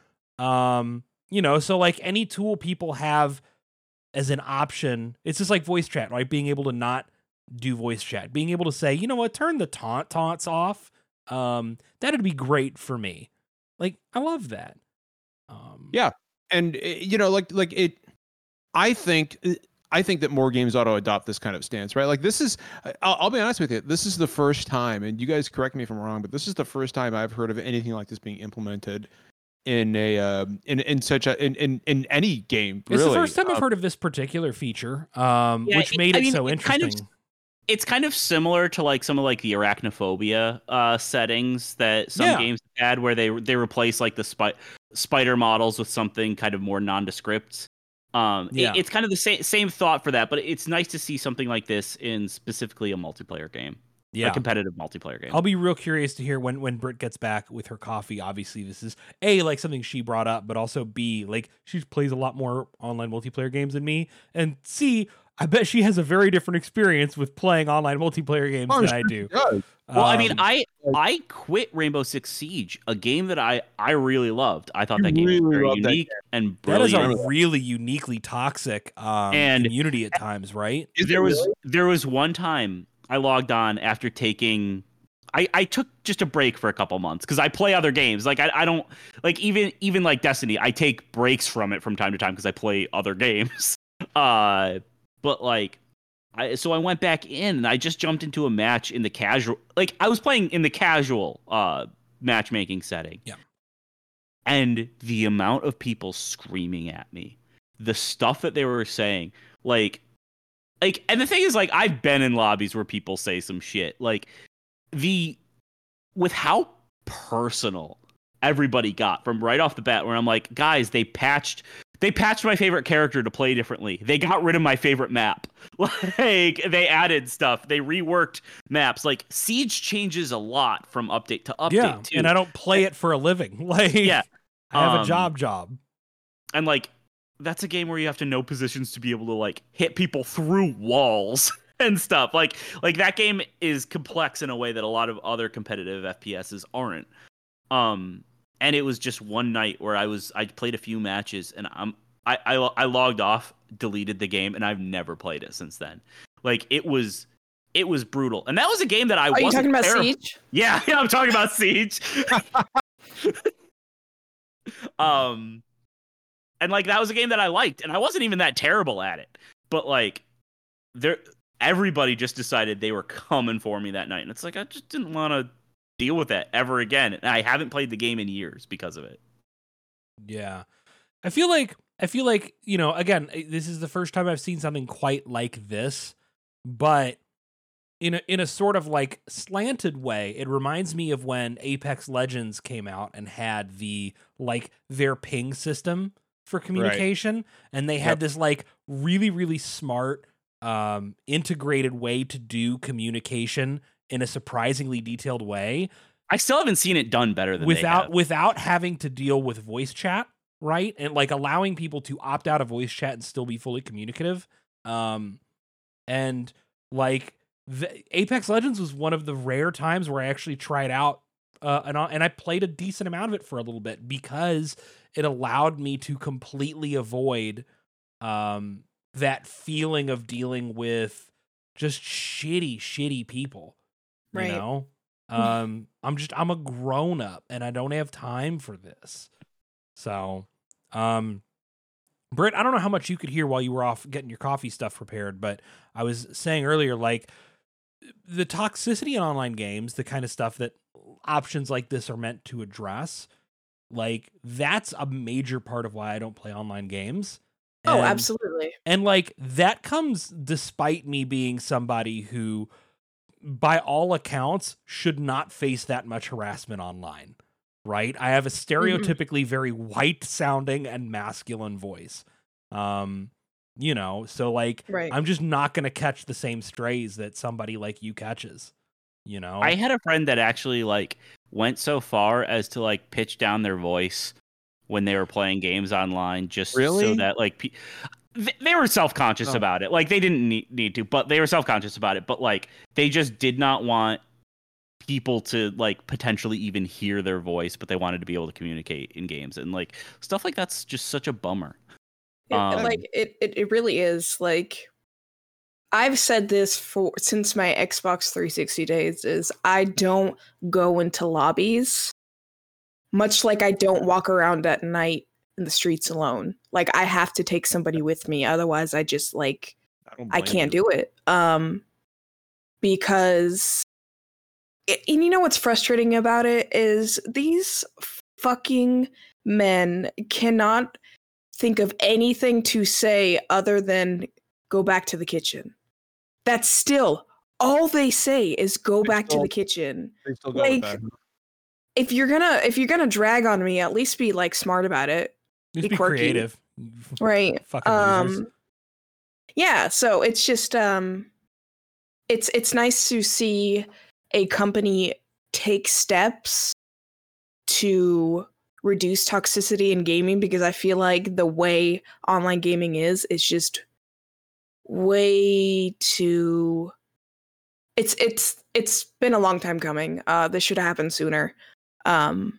Um, you know, so like any tool people have as an option, it's just like voice chat, right? Being able to not do voice chat, being able to say, you know what, turn the taunt taunts off. Um, that'd be great for me. Like, I love that. Um, Yeah. And uh, you know, like like it. I think I think that more games ought to adopt this kind of stance, right? Like this is, I'll, I'll be honest with you, this is the first time, and you guys correct me if I'm wrong, but this is the first time I've heard of anything like this being implemented in a uh, in in such a in in, in any game. It's Really, the first time I've Um, heard of this particular feature, um, Yeah, which it- made I it mean, so it kind interesting. of- It's kind of similar to like some of like the arachnophobia uh, settings that some Yeah. games had, where they they replace like the spi- spider models with something kind of more nondescript. Um, it- Yeah. it's kind of the same same thought for that, but it's nice to see something like this in specifically a multiplayer game, Yeah. a competitive multiplayer game. I'll be real curious to hear when when Britt gets back with her coffee. Obviously, this is A, like something she brought up, but also B, like she plays a lot more online multiplayer games than me. And C, I bet she has a very different experience with playing online multiplayer games oh, than sure I it do. does. Well, I mean, Um, I I quit Rainbow Six Siege, a game that I I really loved. I thought You that game was really very loved that unique and that is brilliant. a really uniquely toxic um, And- community at times, right? Is it there was really? there was one time I logged on after taking I, I took just a break for a couple months because I play other games. Like I, I don't like even even like Destiny, I take breaks from it from time to time because I play other games. Uh but like I so I went back in and I just jumped into a match in the casual like I was playing in the casual uh matchmaking setting. Yeah. And the amount of people screaming at me, the stuff that they were saying, like like and the thing is like I've been in lobbies where people say some shit. Like the with how personal everybody got from right off the bat, where I'm like, guys, they patched they patched my favorite character to play differently. They got rid of my favorite map. Like they added stuff. They reworked maps. Like Siege changes a lot from update to update Yeah, too. and I don't play it for a living. Like, Yeah. I have a Um, job job. and like that's a game where you have to know positions to be able to like hit people through walls and stuff. Like like that game is complex in a way that a lot of other competitive F P S's aren't. Um and it was just one night where I was I played a few matches and I'm I I, I logged off, deleted the game, and I've never played it since then. Like it was it was brutal. And that was a game that I Are you wasn't talking about terrible- Siege? Yeah, yeah, I'm talking about Siege. um and like that was a game that I liked and I wasn't even that terrible at it. But like there everybody just decided they were coming for me that night and it's like I just didn't want to deal with that ever again. And I haven't played the game in years because of it. Yeah. I feel like I feel like, you know, again, eh, this is the first time I've seen something quite like this, but in a in a sort of like slanted way, it reminds me of when Apex Legends came out and had the like their ping system for communication and they had Yep. this like really really smart um integrated way to do communication in a surprisingly detailed way I still haven't seen it done better than they without have. without having to deal with voice chat, right? And like allowing people to opt out of voice chat and still be fully communicative. Um, and like the, Apex Legends was one of the rare times where I actually tried out uh, and I- and I played a decent amount of it for a little bit because it allowed me to completely avoid um that feeling of dealing with just shitty, shitty people. You Right. know? Um, I'm just I'm a grown up and I don't have time for this. So, um, Britt, I don't know how much you could hear while you were off getting your coffee stuff prepared, but I was saying earlier, like, the toxicity in online games, the kind of stuff that options like this are meant to address, like, that's a major part of why I don't play online games. Oh, And- absolutely. And, like, that comes despite me being somebody who, by all accounts, should not face that much harassment online. Right? I have a stereotypically very white sounding and masculine voice. Um, you know, so like Right. I'm just not going to catch the same strays that somebody like you catches, you know? I had a friend that actually like went so far as to like pitch down their voice when they were playing games online, just Really? so that like pe- they, they were self-conscious Oh. about it. Like they didn't need, need to, but they were self-conscious about it. But like they just did not want people to like potentially even hear their voice, but they wanted to be able to communicate in games, and like stuff like that's just such a bummer. It, Um, like it, it, it really is. Like I've said this for since my Xbox three sixty days is I don't go into lobbies, much like I don't walk around at night in the streets alone. Like I have to take somebody with me, otherwise I just like I, don't I blame can't you. do it. Um, because it, and you know what's frustrating about it is these fucking men cannot think of anything to say other than go back to the kitchen. That's still all they say is go They back to still- the kitchen. They still go Like, with that. If you're gonna if you're gonna drag on me, at least be like smart about it. Just be be quirky. creative. Right. Fucking losers. Um yeah, so it's just um it's it's nice to see a company take steps to reduce toxicity in gaming, because I feel like the way online gaming is is just way too it's it's it's been a long time coming. Uh this should have happened sooner. Um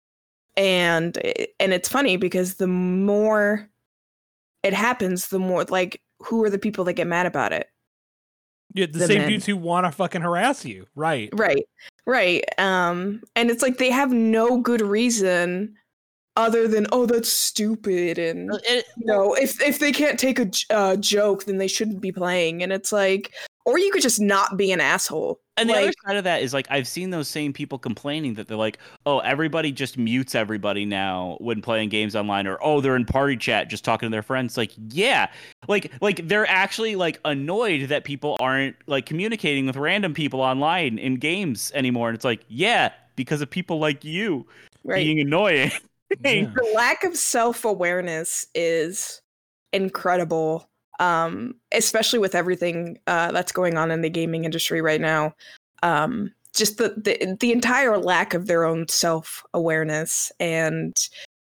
and and it's funny because the more it happens, the more like who are the people that get mad about it? Yeah, the, the same men. dudes who want to fucking harass you. Right. Right. Right. Um and it's like they have no good reason other than oh that's stupid, and it, you know, if if they can't take a j- uh, joke then they shouldn't be playing, and it's like, or you could just not be an asshole. And the like, other side of that is like I've seen those same people complaining that they're like, oh, everybody just mutes everybody now when playing games online, or oh, they're in party chat just talking to their friends. Like, yeah, like like they're actually like annoyed that people aren't like communicating with random people online in games anymore. And it's like, yeah, because of people like you right. being annoying. Yeah. The lack of self-awareness is incredible, um especially with everything uh that's going on in the gaming industry right now. Um just the the, the entire lack of their own self-awareness and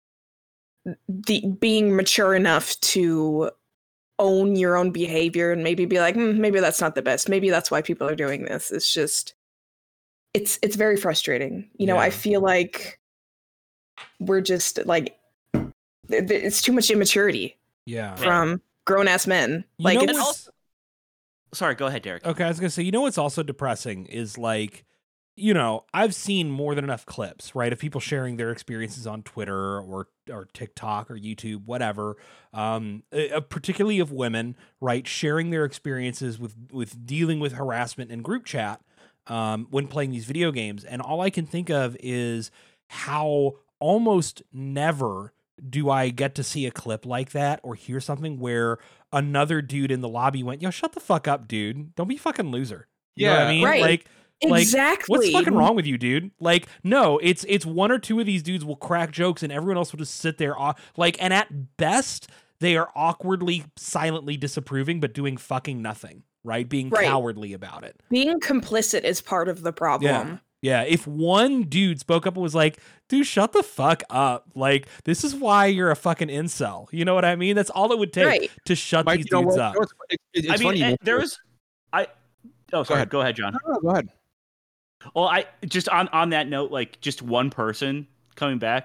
the being mature enough to own your own behavior and maybe be like, mm, maybe that's not the best, maybe that's why people are doing this. It's just it's it's very frustrating. You know, Yeah. I feel like we're just like th- th- it's too much immaturity Yeah. from grown-ass men. You Like know it's what's- Sorry, go ahead, Derek. Okay, I was gonna say, you know what's also depressing is like, you know, I've seen more than enough clips, right, of people sharing their experiences on Twitter or or TikTok or YouTube, whatever, um, uh, particularly of women, right, sharing their experiences with with dealing with harassment in group chat um, when playing these video games, and all I can think of is how almost never do I get to see a clip like that or hear something where another dude in the lobby went, yo, shut the fuck up, dude. Don't be a fucking loser. You know what I Yeah. mean? Right. Like, like, exactly what's fucking wrong with you, dude? Like, no, it's it's one or two of these dudes will crack jokes and everyone else will just sit there. aw- Like, and at best, they are awkwardly, silently disapproving, but doing fucking nothing, right? Being Right. cowardly about it. Being complicit is part of the problem. Yeah, if one dude spoke up and was like, dude, shut the fuck up. Like, this is why you're a fucking incel. You know what I mean? That's all it would take Right. to shut Mike, these you know dudes what? up. You know what's- it- it- it's I mean, funny. eh, you there mentioned was, I. Oh, sorry. ahead. Go ahead, John. this. No, no, go ahead. Well, I just on on that note, like just one person coming back.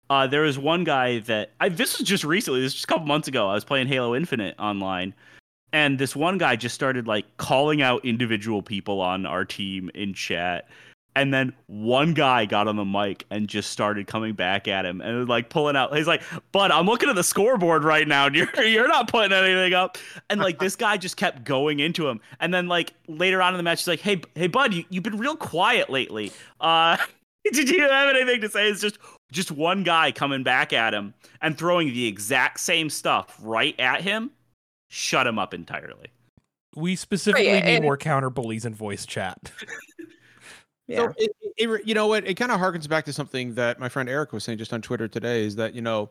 Uh, there was one guy that I, this was just recently. This was just a couple months ago. I was playing Halo Infinite online, and this one guy just started like calling out individual people on our team in chat. And then one guy got on the mic and just started coming back at him and like pulling out. He's like, "Bud, I'm looking at the scoreboard right now. And you're you're not putting anything up." And like this guy just kept going into him. And then like later on in the match, he's like, "Hey, hey, Bud, you you've been real quiet lately. Uh, did you have anything to say?" It's just just one guy coming back at him and throwing the exact same stuff right at him. Shut him up entirely. We specifically Right, need and- more counter bullies in voice chat. Yeah. So it, it, it- you know what? It kind of harkens back to something that my friend Eric was saying just on Twitter today. Is that you know,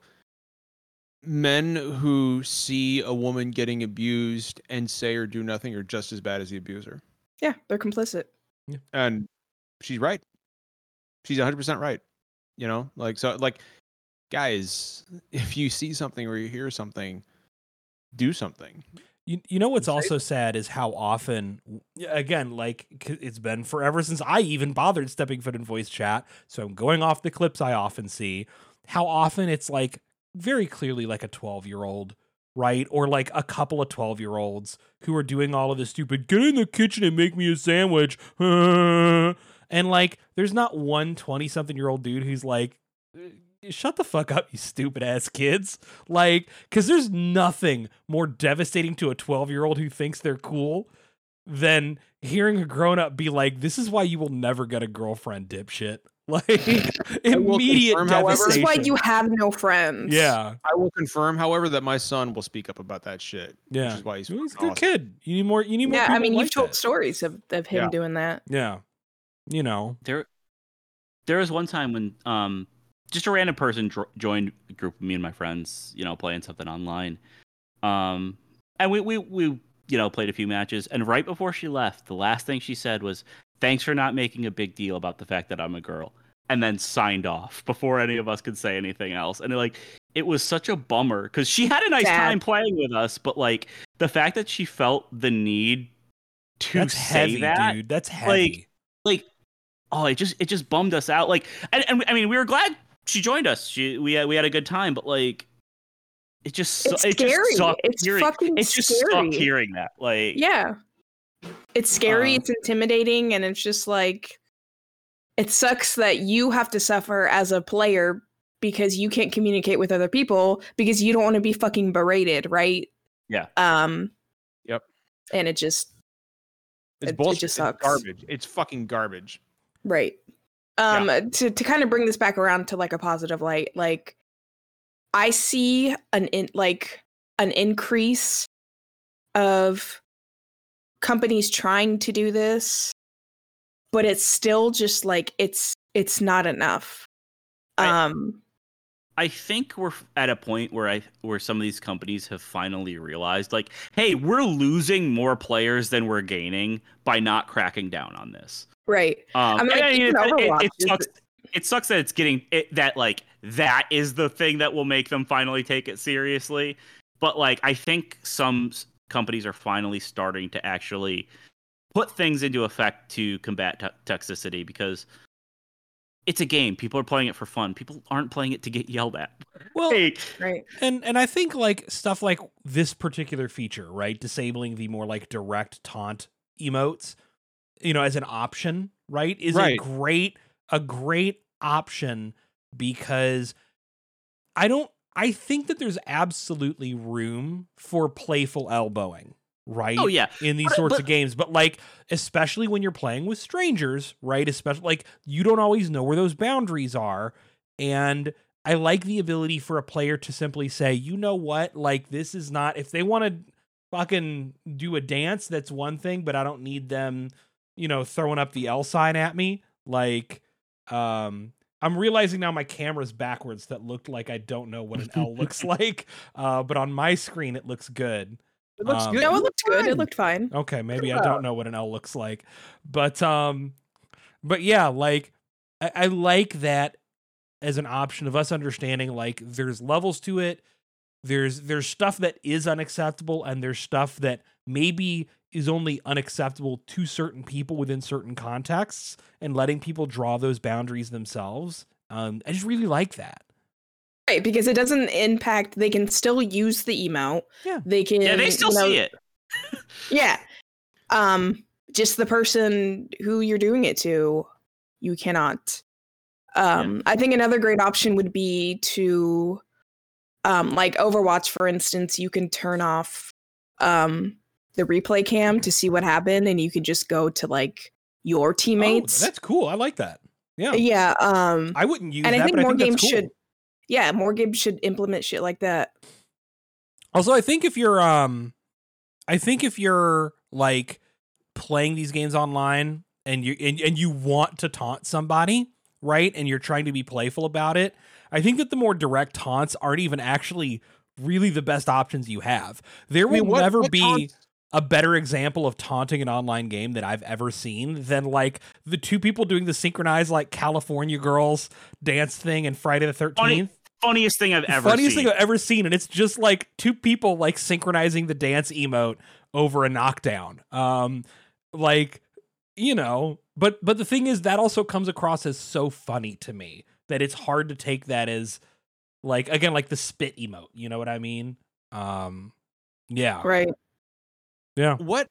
men who see a woman getting abused and say or do nothing are just as bad as the abuser. Yeah, they're complicit. And she's right. She's one hundred percent right. You know, like so, like guys, if you see something or you hear something, do something. You, you know what's Say- also sad is how often, again, like c- it's been forever since I even bothered stepping foot in voice chat. So I'm going off the clips I often see. How often it's like very clearly like a twelve year old, right? Or like a couple of twelve year olds who are doing all of this stupid, get in the kitchen and make me a sandwich. And like, there's not one twenty something year old dude who's like, shut the fuck up, you stupid ass kids. Like, because there's nothing more devastating to a twelve year old who thinks they're cool than hearing a grown up be like, this is why you will never get a girlfriend, dipshit. Like, will immediate confirm, however- This is why devastation. you have no friends. Yeah, I will confirm, however, that my son will speak up about that shit. yeah. Which is why he's, He's a fucking good awesome. kid. You need more. You need more. Yeah, I people mean, like you've told that. stories of, of him Yeah. doing that. Yeah, you know. There, there was one time when um, just a random person dro- joined a group of me and my friends, you know, playing something online, um, and we we we you know played a few matches. And right before she left, the last thing she said was, "Thanks for not making a big deal about the fact that I'm a girl," and then signed off before any of us could say anything else. And it, like, it was such a bummer because she had a nice Sad. time playing with us, but like the fact that she felt the need to That's say heavy, that, dude. That's heavy. like, oh, it just it just bummed us out. Like, and, and I mean, we were glad she joined us. She we had, we had a good time, but like, it just su- It's it just scary. sucked It's hearing, fucking it just scary. sucked hearing that. Like, Yeah. It's scary, Uh, it's intimidating, and it's just like it sucks that you have to suffer as a player because you can't communicate with other people because you don't want to be fucking berated, right? Yeah. Um Yep. And it just It's It- it bullshit. just It's sucks. garbage. It's fucking garbage. right. Um to to kind of bring this back around to like a positive light, like I see an in like an increase of companies trying to do this, but it's still just like it's it's not enough. I- Um I think we're at a point where I where some of these companies have finally realized, like, hey, we're losing more players than we're gaining by not cracking down on this. right. Um, I mean, and like, it, even it- Overwatch it is- sucks. It sucks that it's getting it, that like that is the thing that will make them finally take it seriously. But like, I think some s- companies are finally starting to actually put things into effect to combat to- toxicity because it's a game. People are playing it for fun. People aren't playing it to get yelled at. Well, Like, Right. And and I think like stuff like this particular feature, right? Disabling the more like direct taunt emotes, you know, as an option, right? Is a Right. great a great option because I don't I think that there's absolutely room for playful elbowing, right? oh yeah, In these But- sorts but- of games, but like especially when you're playing with strangers, right? Especially like you don't always know where those boundaries are, and I like the ability for a player to simply say, you know what, like this is not, if they want to fucking do a dance, that's one thing, but I don't need them, you know, throwing up the L sign at me. Like, um, I'm realizing now my camera's backwards. That looked like I don't know what an L looks like, uh, but on my screen it looks good. It looks Um, good. No, it You looked good. It fine. looked fine. Okay, maybe I Yeah. don't know what an L looks like, but um, but yeah, like I, I like that as an option of us understanding like there's levels to it. There's there's stuff that is unacceptable, and there's stuff that maybe is only unacceptable to certain people within certain contexts, and letting people draw those boundaries themselves. Um, I just really like that. Right, because it doesn't impact. They can still use the emote. Yeah. They can. Yeah, they still you know, see it. Yeah. Um, just the person who you're doing it to, you cannot. Um, yeah. I think another great option would be to, um, like Overwatch, for instance, you can turn off um the replay cam to see what happened, and you can just go to like your teammates. Oh, that's cool. I like that. Yeah. Yeah. Um, I wouldn't use and that, I think but more I think games that's cool. should. Yeah, more games should implement shit like that. Also, I think if you're, um, I think if you're like playing these games online and you and, and you want to taunt somebody, right, and you're trying to be playful about it, I think that the more direct taunts aren't even actually really the best options you have. There will I mean, what, never what be taunts? a better example of taunting an online game that I've ever seen than like the two people doing the synchronized like California Girls dance thing in Friday the thirteenth. Funny, funniest thing I've ever funniest seen. thing I've ever seen, and it's just like two people like synchronizing the dance emote over a knockdown. Um, like, you know, but but the thing is that also comes across as so funny to me that it's hard to take that as like, again, like the spit emote. You know what I mean? Um, yeah. Right. Yeah. What?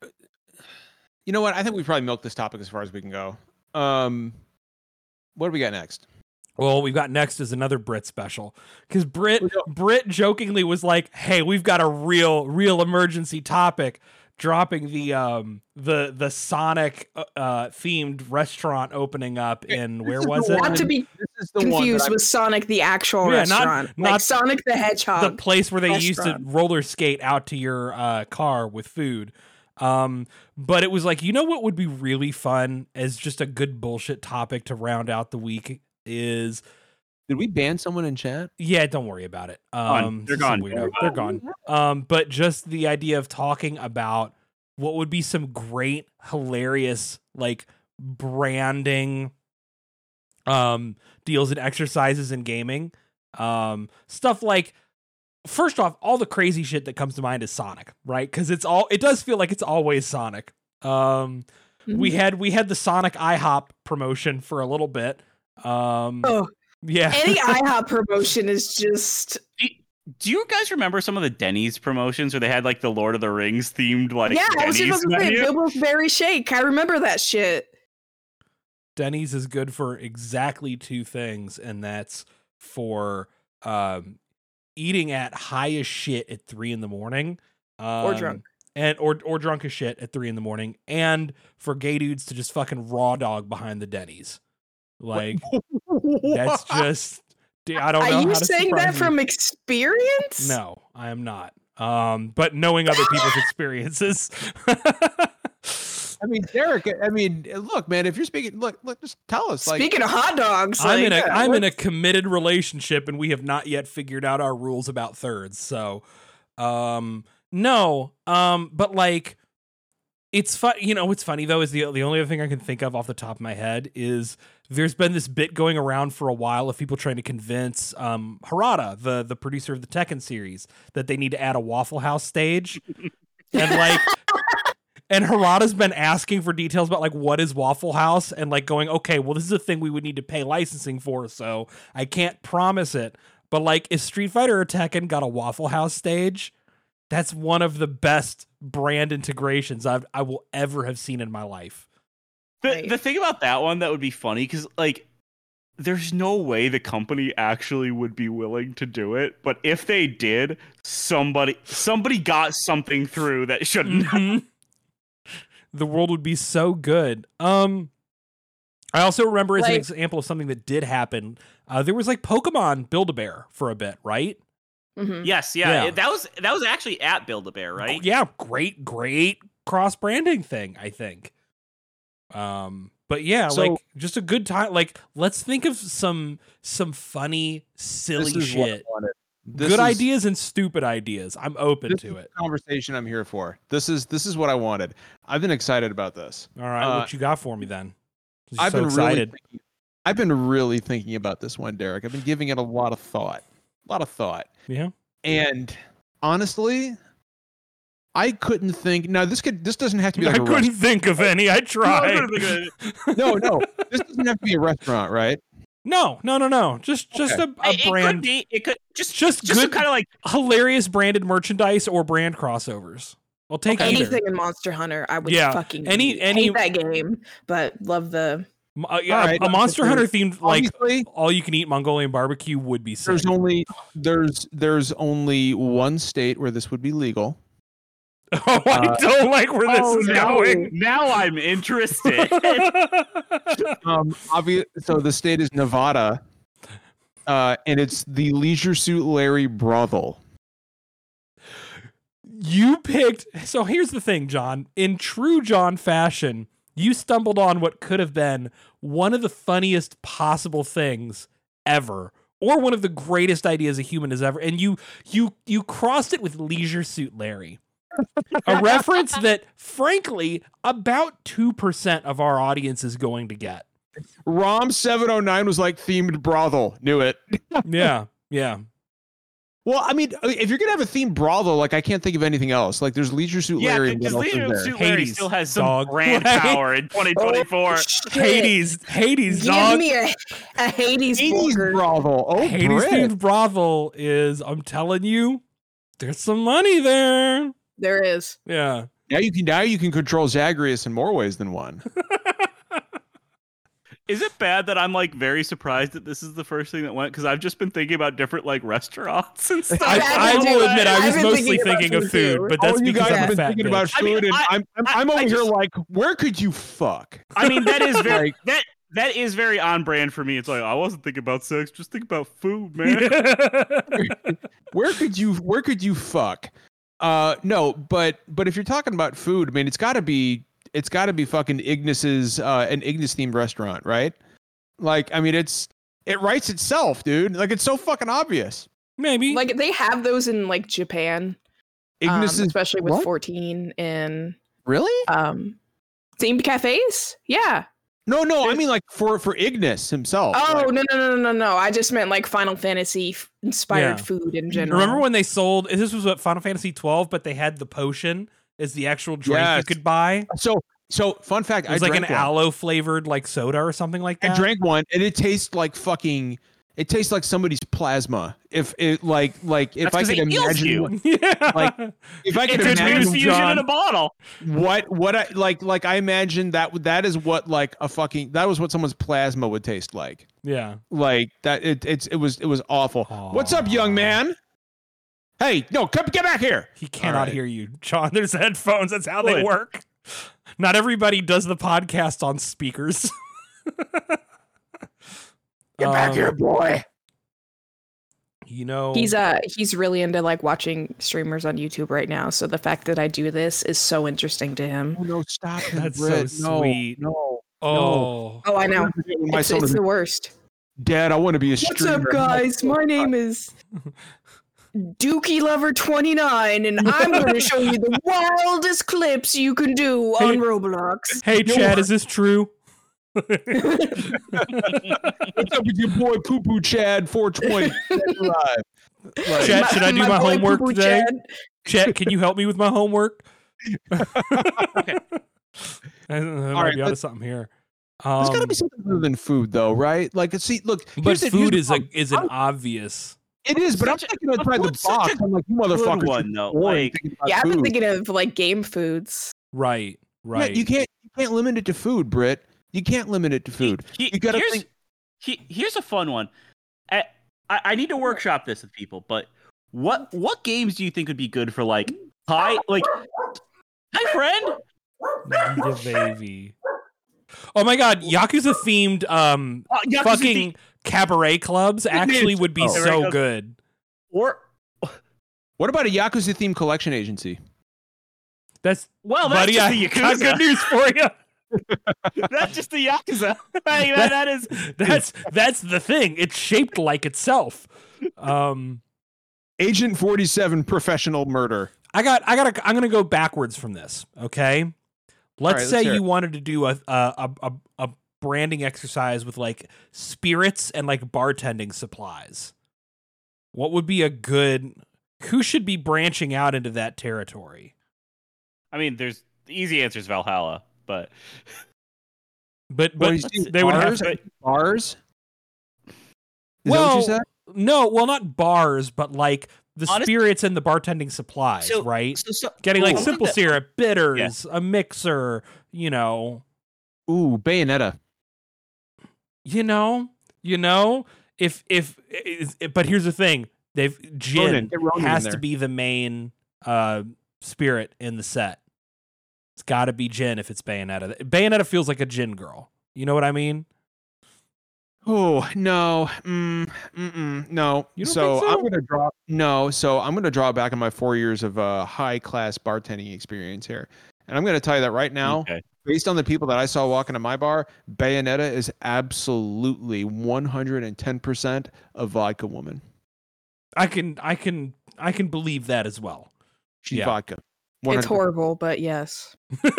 You know what? I think we probably milked this topic as far as we can go. Um, what do we got next? Well, we've got next is another Brit special because Brit Brit jokingly was like, "Hey, we've got a real, real emergency topic." Dropping the um the the Sonic uh themed restaurant opening up in this where was it? Not to be this is the confused one with Sonic the actual yeah, restaurant, not, not like Sonic the Hedgehog, the place where they restaurant. used to roller skate out to your uh, car with food. Um, but it was like, you know what would be really fun as just a good bullshit topic to round out the week is. Did we ban someone in chat? Yeah, don't worry about it. Um, They're gone. They're, They're gone. Um, but just the idea of talking about what would be some great, hilarious, like branding, um, deals and exercises in gaming, um, stuff like. First off, all the crazy shit that comes to mind is Sonic, right? Because it's all. It does feel like it's always Sonic. Um, mm-hmm. we had we had the Sonic IHOP promotion for a little bit. Um, oh. Yeah. Any IHOP promotion is just. Do, do you guys remember some of the Denny's promotions where they had like the Lord of the Rings themed like yeah, Denny's I was just about to say Bilbo's Berry Shake. I remember that shit. Denny's is good for exactly two things, and that's for um, eating at high as shit at three in the morning, um, or drunk, and or or drunk as shit at three in the morning, and for gay dudes to just fucking raw dog behind the Denny's. Like that's just I don't know. Are you how to saying that you. from experience? No, I am not. Um, but knowing other people's experiences. I mean, Derek. I mean, look, man. If you're speaking, look, look. Just tell us. Like, speaking of hot dogs, I'm like, in a yeah, I'm what? in a committed relationship, and we have not yet figured out our rules about thirds. So, um, no, um, but like. It's fun, you know. What's funny though is the the only other thing I can think of off the top of my head is there's been this bit going around for a while of people trying to convince um, Harada, the the producer of the Tekken series, that they need to add a Waffle House stage, and like, and Harada's been asking for details about like what is Waffle House, and like going, okay, well this is a thing we would need to pay licensing for, so I can't promise it, but like, if Street Fighter or Tekken got a Waffle House stage. That's one of the best brand integrations I've I will ever have seen in my life. The Right. the thing about that one that would be funny because like there's no way the company actually would be willing to do it, but if they did, somebody somebody got something through that shouldn't. Mm-hmm. The world would be so good. Um, I also remember as Like- an example of something that did happen. Uh, there was like Pokemon Build-A-Bear for a bit, right? Mhm. Yes, yeah, Yeah. it- that was that was actually at Build-A-Bear, right? Yeah, great, great cross branding thing, I think. Um, but yeah, So- like just a good time. Like, let's think of some some funny, silly this is what I shit. wanted. This Good is- ideas and stupid ideas. I'm open This to is it. the conversation I'm here for. This is this is what I wanted. I've been excited about this. All right, uh, what you got for me then? I'm I've so been excited. really thinking, I've been really thinking about this one, Derek. I've been giving it a lot of thought. A lot of thought. Yeah. And honestly, I couldn't think. Now this could. This doesn't have to be like I a couldn't think of any. I tried. restaurant. No, no. This doesn't have to be a restaurant, right? No, no, no, no. Just just Okay. a, a It- it brand. could be. It could just Just just good- kind of like Hilarious branded merchandise or brand crossovers. I'll take either. Anything in Monster Hunter, I would Yeah, fucking any- hate any- that game, but love the. M- uh, yeah, All a- right, a Monster Hunter themed like Obviously, all you can eat Mongolian barbecue would be sick. there's only there's there's only one state where this would be legal. Oh, I uh, don't like where this oh, is now, going. now I'm interested. Um, obvious. So the state is Nevada, uh, and it's the Leisure Suit Larry brothel. You picked. So here's the thing, John. In true John fashion, you stumbled on what could have been one of the funniest possible things ever, or one of the greatest ideas a human has ever. And you you you crossed it with Leisure Suit Larry, a reference that, frankly, about two percent of our audience is going to get. Rom seven oh nine was like themed brothel. Knew it. Yeah, yeah. Well, I mean, if you're gonna have a themed brothel, like I can't think of anything else. Like there's Leisure Suit yeah, Larry. and because what else is Leisure there? Suit Larry Hades, still has some dog. brand Right? power in twenty twenty-four. Oh, shit. Hades, Hades, Give dog. me a, a Hades, Hades burger. brothel. Oh, Hades Brit. themed brothel is, I'm telling you, there's some money there. There is. Yeah. Now you can now you can control Zagreus in more ways than one. Is it bad that I'm like very surprised that this is the first thing that went? Because I've just been thinking about different like restaurants and stuff. I, I've I been will doing- admit I I've was been mostly thinking about thinking of food, food, too. but that's All you because guys I'm have a been fat thinking bitch. about I mean, food, and I- I'm I'm, I- I'm over I here just- like, where could you fuck? I mean, that is very Like- that that is very on brand for me. It's like I wasn't thinking about sex, just think about food, man. Where could you where could you fuck? Uh, no, but but if you're talking about food, I mean, it's got to be it's got to be fucking Ignis's uh, an Ignis themed restaurant, right? Like, I mean, it's it writes itself, dude. Like, it's so fucking obvious. Maybe. Like they have those in like Japan, um, Ignis is especially with what? fourteen and really? um, themed cafes. Yeah. No, no, I mean like for for Ignis himself. Oh like, no no no no no no! I just meant like Final Fantasy f- inspired Yeah. food in general. Remember when they sold, this was what, Final Fantasy twelve, but they had the potion as the actual drink Yes. you could buy? So so fun fact, It was I like an drank one. aloe flavored like soda or something like that. I drank one, and it tastes like fucking. It tastes like somebody's plasma. If it like like if That's I 'cause could it heals imagine, you. what- Yeah. Like, if I could It's a imagine transfusion John. in a bottle. what what I like like I imagine that would- that is what like a fucking that was what someone's plasma would taste like. yeah. Like that it it's it was it was awful. What's up, Aw. young man? Hey, no, come get back here. He cannot right. hear you, John. There's headphones. That's how they Good. work. Not everybody does the podcast on speakers. Get back Um, here, boy. You know, he's uh he's really into like watching streamers on YouTube right now. So the fact that I do this is so interesting to him. Oh no, stop him, That's so Britt. No, sweet. No, oh, Oh, I know. My It's, son it's is the worst. Dad, I want to be a What's streamer. up, guys? My name is Dookie Lover twenty-nine, and I'm going to show you the wildest clips you can do on Roblox. hey, Chad, is this true? What's up with your boy Poo Poo Chad four twenty? Live. Like, Chad, should I do my boy homework Poo Poo today? Chad. Chat, can you help me with my homework? Okay. I don't know, I might right, be onto let's- something here. There's got to Um, be something other than food, though, right? Like, see, look, but here's the- here's food the is a problem. is an I'm- obvious. It is, but I'm Such a- thinking but outside the food's such box. a I'm like, you good motherfuckers. one, are though, boring like- thinking about Yeah, I've been food. thinking of like game foods. Right, right. Yeah, you can't you can't limit it to food, Britt. You can't limit it to food. He- You gotta here's, think- he- here's a fun one. I, I I need to workshop this with people, but what what games do you think would be good for like hi like hi friend? Vita Baby. Oh my god, Yakuza themed um Uh, Yakuza fucking the- cabaret clubs actually would be Oh. so Cabaret good. or What about a Yakuza themed collection agency? That's well that's buddy, just I the got good Yakuza. news for you. That's just the Yakuza. Like, that, that is That's that's the thing. It's shaped like itself. Um Agent forty-seven professional murder. I got I got I'm going to go backwards from this, okay? Let's right, let's say hear you it. wanted to do a a, a a branding exercise with like spirits and like bartending supplies. What would be a good who should be branching out into that territory? I mean there's the easy answer is Valhalla, but But Well, but you see, they would have bars, to, bars. Is well, that what you said? no, well, not bars, but like the Honest- spirits and the bartending supplies, So- right? So, so, Getting like something simple that- syrup, bitters, a mixer, you know, Ooh, Bayonetta. you know, you know, if if, if but here's the thing, they've gin Ronan, get Ronan in has to there. be the main uh spirit in the set. It's got to be gin if it's Bayonetta. Bayonetta feels like a gin girl. You know what I mean? Oh no, mm, mm-mm, no. You don't so, think so? I'm gonna draw. No, so I'm gonna draw back on my four years of uh, high class bartending experience here, and I'm gonna tell you that right now, Okay. based on the people that I saw walking to my bar, Bayonetta is absolutely one hundred ten percent a vodka woman. I can I can I can believe that as well. She's Yeah. vodka. It's horrible, but yes.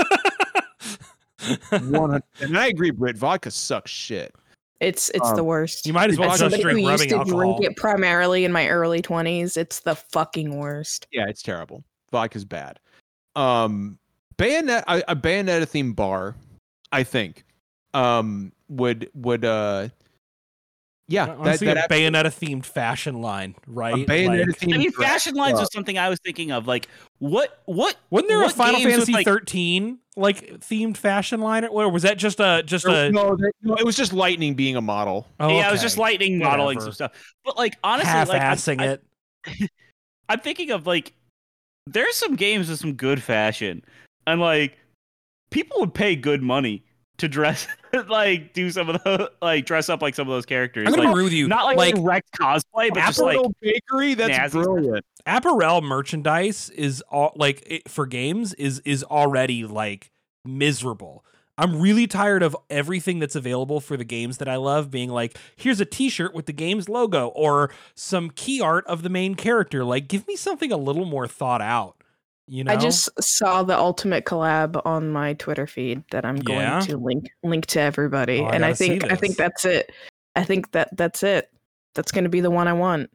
one hundred And I agree, Britt. Vodka sucks shit. It's it's Um, the worst. You might as well As just somebody drink who used rubbing to alcohol. drink it primarily in my early twenties, it's the fucking worst. Yeah, it's terrible. Vodka's bad. Um, Bayonet, a, a Bayonetta themed bar, I think, um, would would uh, yeah, that, Honestly, that a absolutely- Bayonetta themed fashion line, right? a Bayonetta Like, themed. I mean, dress fashion lines club. was something I was thinking of. Like, what, what? wasn't there a what Final games with, Fantasy like- thirteen like themed fashion line, or was that just a just No, a? no, that- no, it was just Lightning being a model. Oh, Yeah, it was okay. just lightning modeling Whatever. some stuff. But like, honestly, like, I'm- half-assing I- it. I'm thinking of like, there's some games with some good fashion, and like, people would pay good money to dress, like, do some of the like dress up like some of those characters. I'm gonna Like, agree with you. not like, like direct cosplay, but just like, Apparel Bakery, that's Nazi brilliant. apparel merchandise is all like it, for games is is already like miserable. I'm really tired of everything that's available for the games that I love being like, here's a t-shirt with the game's logo or some key art of the main character. Like, give me something a little more thought out, you know? I just saw the ultimate collab on my Twitter feed that I'm going Yeah? to link link to everybody, Oh, I and I gotta see think I think this. that's it. I think that that's it. That's going to be the one I want.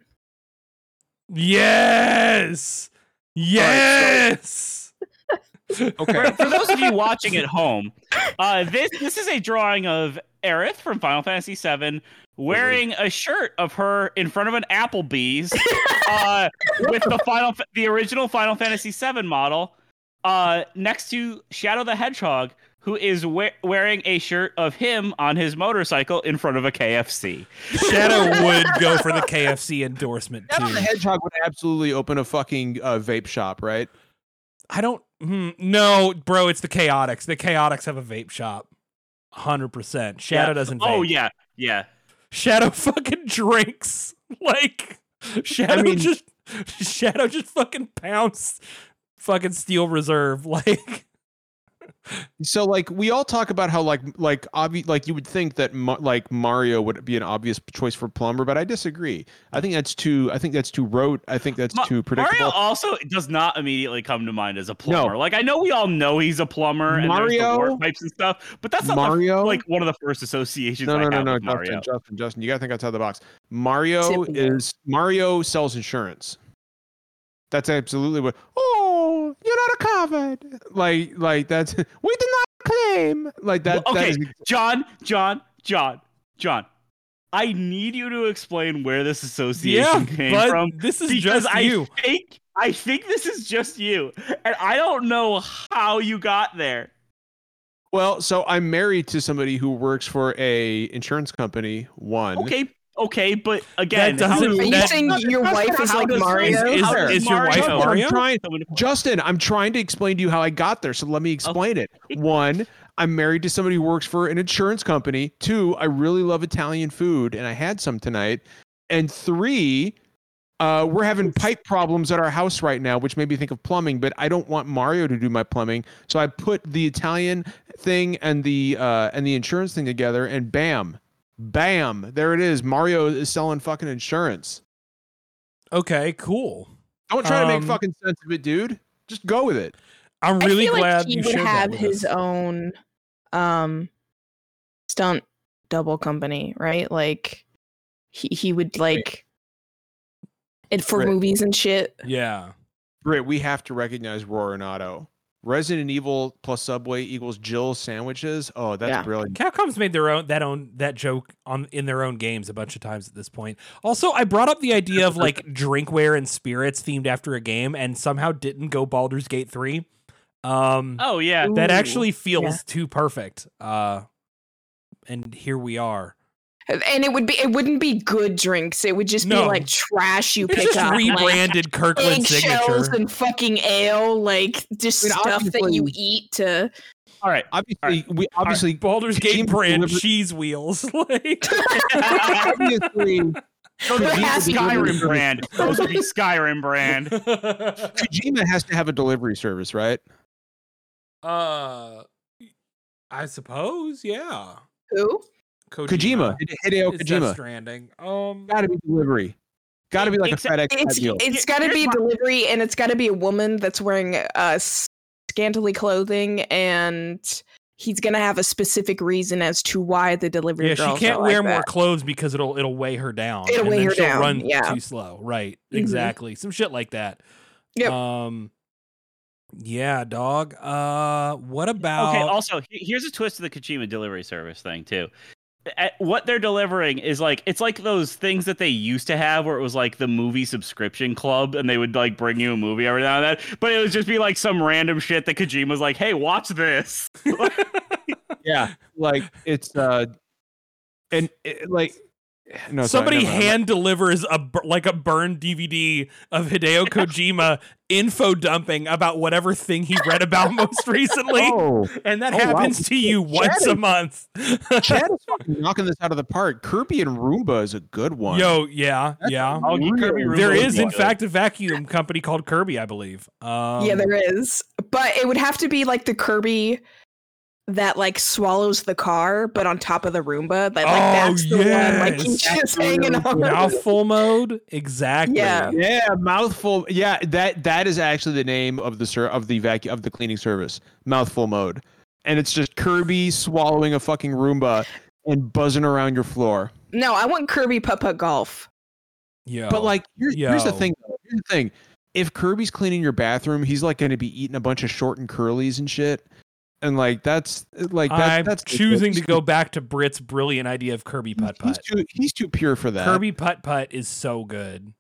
Yes. Yes. Okay. for those of you watching at home, uh, this this is a drawing of Aerith from Final Fantasy seven wearing a shirt of her in front of an Applebee's uh, with the final the original Final Fantasy seven model uh, next to Shadow the Hedgehog, who is we- wearing a shirt of him on his motorcycle in front of a K F C. Shadow would go for the K F C endorsement Shadow too. the Hedgehog would absolutely open a fucking uh, vape shop, right? I don't. Hmm, no, bro, it's the Chaotix. The Chaotix have a vape shop. one hundred percent. Shadow Yeah. doesn't vape. Oh yeah, yeah. Shadow fucking drinks. Like, Shadow I mean- just. Shadow just fucking pounds fucking Steel Reserve. Like, So like we all talk about how like like obvi- like you would think that Ma- like Mario would be an obvious choice for plumber, but I disagree. I think that's too I think that's too rote. I think that's Ma- too predictable. Mario also does not immediately come to mind as a plumber. No. Like I know we all know he's a plumber and there's Mario- the warp pipes and stuff, but that's not the, Mario like one of the first associations No, I no, no, have no, with Justin, Mario. Justin, Justin. You gotta think outside the box. Mario Tipping. is Mario sells insurance. That's absolutely what. Oh, you're not covered. Like, like that's we did not claim. Like that. Well, that okay, is- John, John, John, John. I need you to explain where this association yeah, came but from. this is Because just I you. think I think this is just you, and I don't know how you got there. well, so I'm married to somebody who works for a insurance company. One. Okay, okay, but again, That how doesn't- does- Are you that- saying your how wife is does- like Mario? Is, How is, does is your wife Mario- Mario? I'm trying, someone- Justin, I'm trying to explain to you how I got there. So let me explain it. One, I'm married to somebody who works for an insurance company. Two, I really love Italian food, and I had some tonight. And three, uh, we're having pipe problems at our house right now, which made me think of plumbing. But I don't want Mario to do my plumbing, so I put the Italian thing and the uh, and the insurance thing together, and bam, bam, there it is. Mario is selling fucking insurance. Okay, cool. Don't try to make Um, fucking sense of it, dude. Just go with it. I'm really I feel glad like he you would shared have that with his us. own um stunt double company, right? Like he he would like it for Right. movies and shit. Yeah. Britt, we have to recognize Roy Renato. Resident Evil plus Subway equals Jill's sandwiches. Oh, that's Yeah. brilliant. Capcom's made their own that own that joke on in their own games a bunch of times at this point. Also, I brought up the idea of like drinkware and spirits themed after a game, and somehow didn't go Baldur's Gate three. Um, Oh yeah. Ooh. that actually feels yeah. too perfect. Uh, and here we are. And it would be it wouldn't be good drinks. It would just No. be like trash you It's pick just up. like rebranded Kirkland eggshells signature. and fucking ale, like just I mean, stuff that you obviously- eat to All right. Obviously, we obviously Baldur's Gate Kojima brand delivered- cheese wheels. Like obviously So the It has to be Skyrim delivery brand. Those would be Skyrim brand. Kojima has to have a delivery service, right? uh, I suppose, yeah. who? Kojima, Hideo It's Death Kojima, Stranding. Um, got to be delivery. Got to be like a Except- FedEx type It's deal. it's Here- got to here's be my- delivery, and it's got to be a woman that's wearing uh scantily clothing, and he's gonna have a specific reason as to why the delivery. yeah, she girls can't are wear like more that. clothes because it'll it'll weigh her down. It'll and weigh then her she'll down, Run yeah. too slow. Right. Mhm. Exactly. Some shit like that. Yep. Um. Yeah, dog. Uh, what about? Okay. Also, he- here's a twist to the Kojima delivery service thing too. At- What they're delivering is like it's like those things that they used to have, where it was like the movie subscription club, and they would like bring you a movie every now and then. But it would just be like some random shit that Kojima was like, "Hey, watch this." Yeah, like it's uh, and it, like no, sorry, Somebody never mind. hand delivers a bur- like a burned D V D of Hideo Kojima info dumping about whatever thing he read about most recently, Oh, and that Oh, wow. happens to you once a month. Chad is fucking knocking this out of the park. Kirby and Roomba is a good one. Yo, yeah, That's yeah. I'll get Kirby Really? Roomba There would is, be in good. fact, a vacuum company called Kirby, I believe. Um, Yeah, there is, but it would have to be like the Kirby that like swallows the car, but on top of the Roomba. That like Oh, that's the one. Like yes. he's That's just hanging really on. mouthful mode. Exactly. Yeah. Yeah, mouthful. Yeah, that that is actually the name of the ser- of the vacuum of the cleaning service. Mouthful mode, and it's just Kirby swallowing a fucking Roomba and buzzing around your floor. No, I want Kirby Putt Putt Golf. Yo. But like, here's, here's the Yo. thing. Though. Here's the thing. If Kirby's cleaning your bathroom, he's like going to be eating a bunch of short and curlies and shit. And like that's like that, I'm that's choosing to he's go back to Brit's brilliant idea of Kirby Putt He's Putt. too he's too pure for that. Kirby Putt Putt is so good.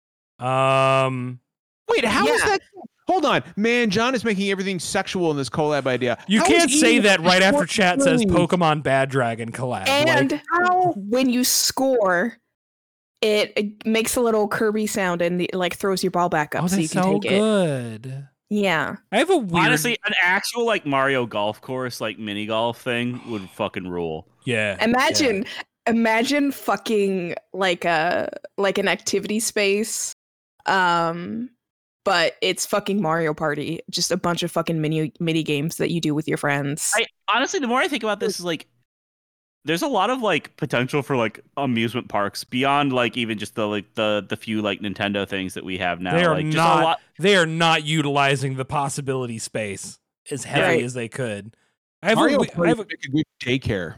Um, Wait, how is Yeah. that? Hold on, man. John is making everything sexual in this collab idea. you How can't is say eating that right after short chat says curlies- Pokemon Bad Dragon collab. And like, when you score, it, it makes a little Kirby sound and it, like throws your ball back up oh, so you that's can so take it. good. Yeah. I have a weird. Honestly, an actual like Mario golf course, like mini golf thing, would fucking rule. yeah. Imagine imagine fucking like a like an activity space. Um but it's fucking Mario Party. Just a bunch of fucking mini mini games that you do with your friends. I honestly, the more I think about this, is like, there's a lot of like potential for like amusement parks beyond like even just the like the the few like Nintendo things that we have now. They are like, just not- a lot. They are not utilizing the possibility space as heavy Right. as they could. I have, Mario a, we- I, have a, would make a good daycare.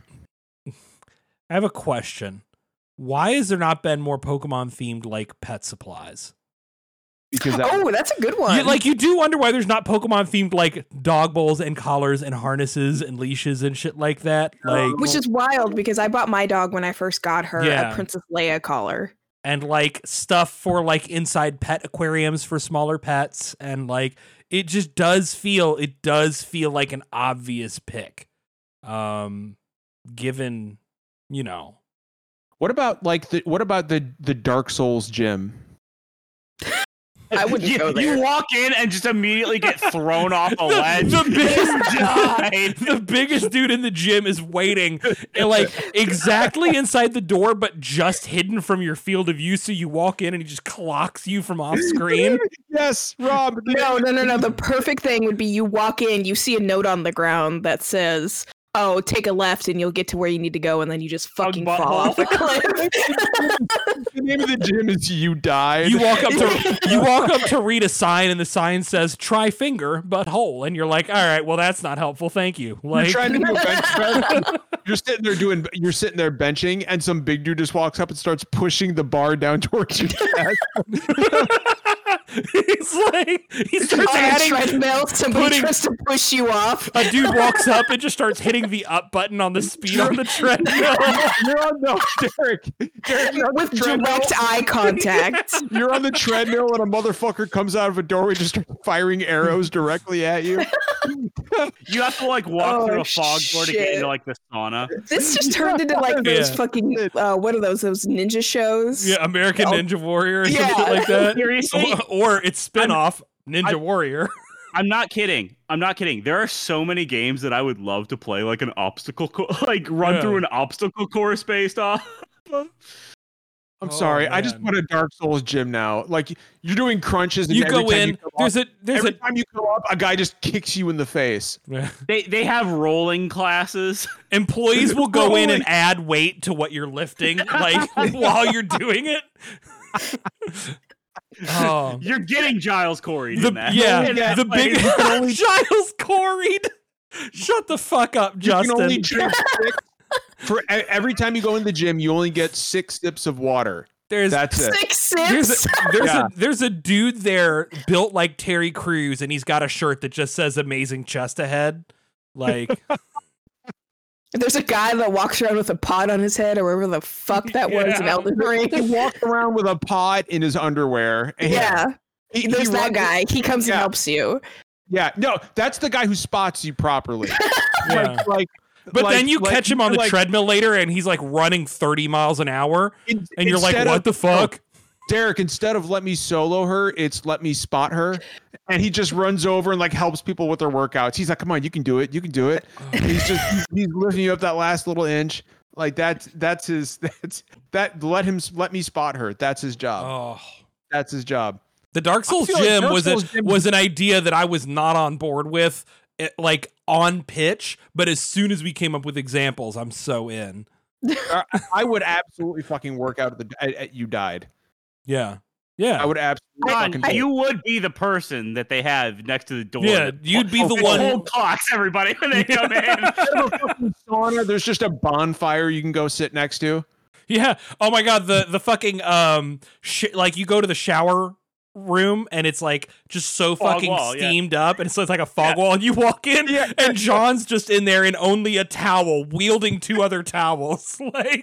I have a question. Why has there not been more Pokemon themed like pet supplies? Because that, Oh, that's a good one. You, like you do wonder why there's not Pokemon themed like dog bowls and collars and harnesses and leashes and shit like that. Like Which is wild because I bought my dog when I first got her Yeah. a Princess Leia collar. and like stuff for like inside pet aquariums for smaller pets, and like it just does feel it does feel like an obvious pick. Um given, you know. what about like the what about the the Dark Souls gym? I wouldn't you, go there. You walk in and just immediately get thrown off a The- ledge. the biggest- died. The biggest dude in the gym is waiting, and like exactly inside the door, but just hidden from your field of view. So you walk in and he just clocks you from off screen. Yes, Rob. No, no, no, no. The perfect thing would be you walk in, you see a note on the ground that says, "Oh, take a left and you'll get to where you need to go," and then you just fucking butthole. fall off a cliff. The name of the gym is You Died. You walk up to you walk up to read a sign, and the sign says "try finger but hole," and you're like, "All right, well that's not helpful. Thank you." You're Like, trying to do a bench press. You're sitting there doing. You're sitting there benching, and some big dude just walks up and starts pushing the bar down towards your chest. He's like, he starts On a adding. treadmill, somebody putting- tries to push you off. A dude walks up and just starts hitting the up button on the speed on the treadmill. You're on no, Derek. Derek, you're on With the treadmill. direct eye contact. You're on the treadmill, and a motherfucker comes out of a doorway, just starts firing arrows directly at you. You have to like walk Oh, through a fog door to get shit. into like the sauna. This just turned into like those Yeah. fucking uh, what are those? Those ninja shows? Yeah, American Oh. Ninja Warrior or Yeah. something like that. Seriously? Or, or its spin-off, Ninja I'm- Warrior. I'm not kidding. I'm not kidding. There are so many games that I would love to play, like an obstacle, co- like run Yeah. through an obstacle course based off. I'm Oh, sorry. I just man. want a Dark Souls gym now. Like you're doing crunches. And You every go time in. You come There's up, a there's every a time you come up, a guy just kicks you in the face. They they have rolling classes. employees will go in and Rolling. add weight to what you're lifting, like while you're doing it. Oh, You're getting Giles Corey in the, that. yeah, In that the big place. Giles Corey. Shut the fuck up, You Justin. can only drink six. For e- every time you go in the gym, you only get six sips of water. there's That's it. Six there's sips. a, there's Yeah. a there's a dude there built like Terry Crews, and he's got a shirt that just says "Amazing Chest Ahead." Like, There's a guy that walks around with a pot on his head or wherever the fuck that was in Yeah. Elden Ring. He walks around with a pot in his underwear. and Yeah, he- he there's that runs- guy. He comes and Yeah. helps you. Yeah, no, that's the guy who spots you properly. yeah. Like, like, But like- then you like, catch him on the like, treadmill later, and he's like running thirty miles an hour, in- and you're like, instead "What of- the fuck?" Derek, instead of let me solo her, it's let me spot her. And he just runs over and like helps people with their workouts. He's like, come on, you can do it. You can do it. And he's just he's, he's lifting you up that last little inch. Like that's that's his that's that let him let me spot her. That's his job. Oh. That's his job. The Dark Souls feel like gym Dark was Souls a, gym- was an idea that I was not on board with, it, like on pitch. But as soon as we came up with examples, I'm so in. I- I would absolutely fucking work out at the at, at you died. Yeah, yeah, I would absolutely Ron, fucking do it. you would be the person that they have next to the door. yeah. You'd be the It's one. whole clocks everybody when they come in. Instead of a fucking sauna, there's just a bonfire you can go sit next to. Yeah. Oh my god. The the fucking um, sh- like you go to the shower room and it's like just so Fog fucking wall, yeah. steamed up, and so it's like a fog wall, and you walk in, Yeah. and John's just in there in only a towel, wielding two other towels, like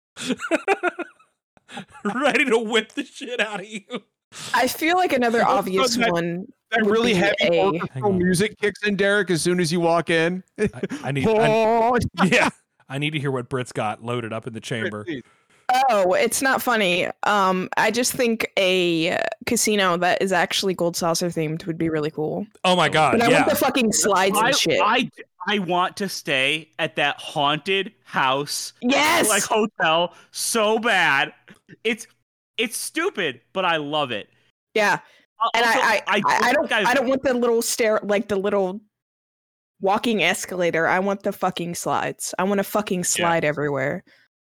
ready to whip the shit out of you. I feel like another Also obvious that- one. That would really be heavy a- Hang orchestral on. music kicks in, Derek, as soon as you walk in. I, I need. I, Oh, yeah. I need to hear what Brit's got loaded up in the chamber. Oh, it's not funny. Um, I just think a uh, casino that is actually gold saucer themed would be really cool. Oh my god. But I Yeah. want the fucking slides I, and shit. I, I want to stay at that haunted house, yes. like hotel, so bad. It's it's stupid, but I love it. yeah. And Also, I, I, I, I think don't, I've- I don't want the little stair, like the little walking escalator. I want the fucking slides. I want to fucking slide everywhere.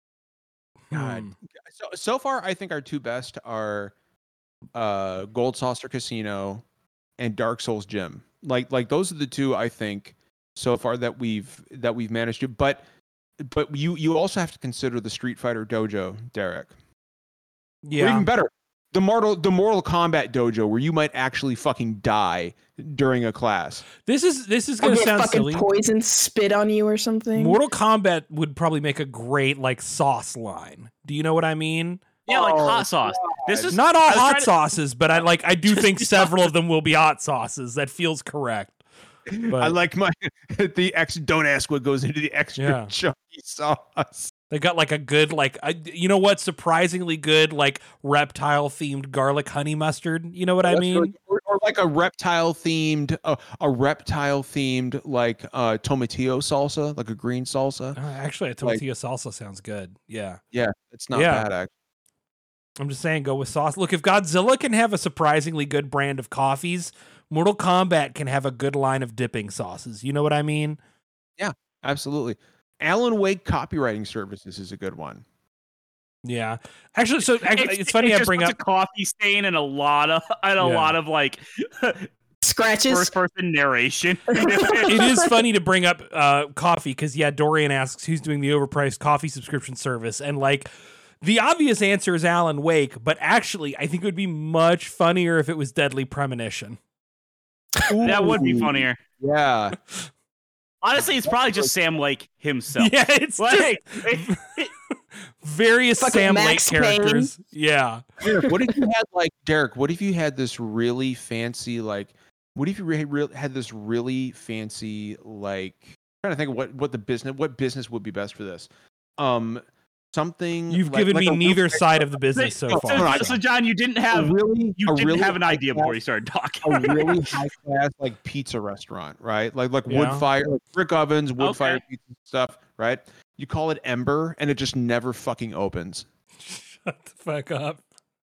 God. Hmm. So, so far, I think our two best are uh, Gold Saucer Casino and Dark Souls Gym. Like, like those are the two I think so far that we've that we've managed to. But, but you you also have to consider the Street Fighter Dojo, Derek. Or Yeah. even better, the Mortal the Mortal Kombat Dojo, where you might actually fucking die during a class. This is this is Or gonna get sound fucking silly. poison spit on you or something. Mortal Kombat would probably make a great like sauce line. Do you know what I mean? Yeah, like Oh, hot sauce. This is Not all I was hot trying to- sauces, but I like I do think several of them will be hot sauces. That feels correct. But I like my the ex. Don't ask what goes into the extra Yeah. chunky sauce. they got like a good like I, you know what, surprisingly good like reptile themed garlic honey mustard. You know what I That's mean? really- or, or like a reptile themed, uh, a reptile themed like uh, tomatillo salsa, like a green salsa. Uh, actually, a like- tortilla salsa sounds good. Yeah. Yeah, it's not Yeah. bad. Actually. I'm just saying, go with sauce. Look, if Godzilla can have a surprisingly good brand of coffees, Mortal Kombat can have a good line of dipping sauces. You know what I mean? Absolutely. Alan Wake copywriting services is a good one. Yeah. Actually, so actually, it's, funny it I just bring puts up. a coffee stain and a lot of and a Yeah. lot of like Scratches. first person narration. It is funny to bring up uh, coffee because yeah, Dorian asks who's doing the overpriced coffee subscription service, and like the obvious answer is Alan Wake, but actually, I think it would be much funnier if it was Deadly Premonition. That would be Ooh, funnier. Yeah. Honestly, it's probably just Sam Lake himself. Yeah, it's Like, just various Fucking Sam Lake Max Payne. characters. Yeah. Derek, what if you had like Derek? What if you had this really fancy like? What if you re- re- had this really fancy like? I'm trying to think of what what the business what business would be best for this. Um, something You've like- given like me a neither real- side of the business so so, far. so, so, John, you didn't a have really you a didn't really have an idea high-class- before you started talking. a really high class like pizza restaurant, right? Like like wood Yeah. fire, like brick ovens, wood Okay. fire pizza stuff, right? You call it Ember, and it just never fucking opens. Shut the fuck up.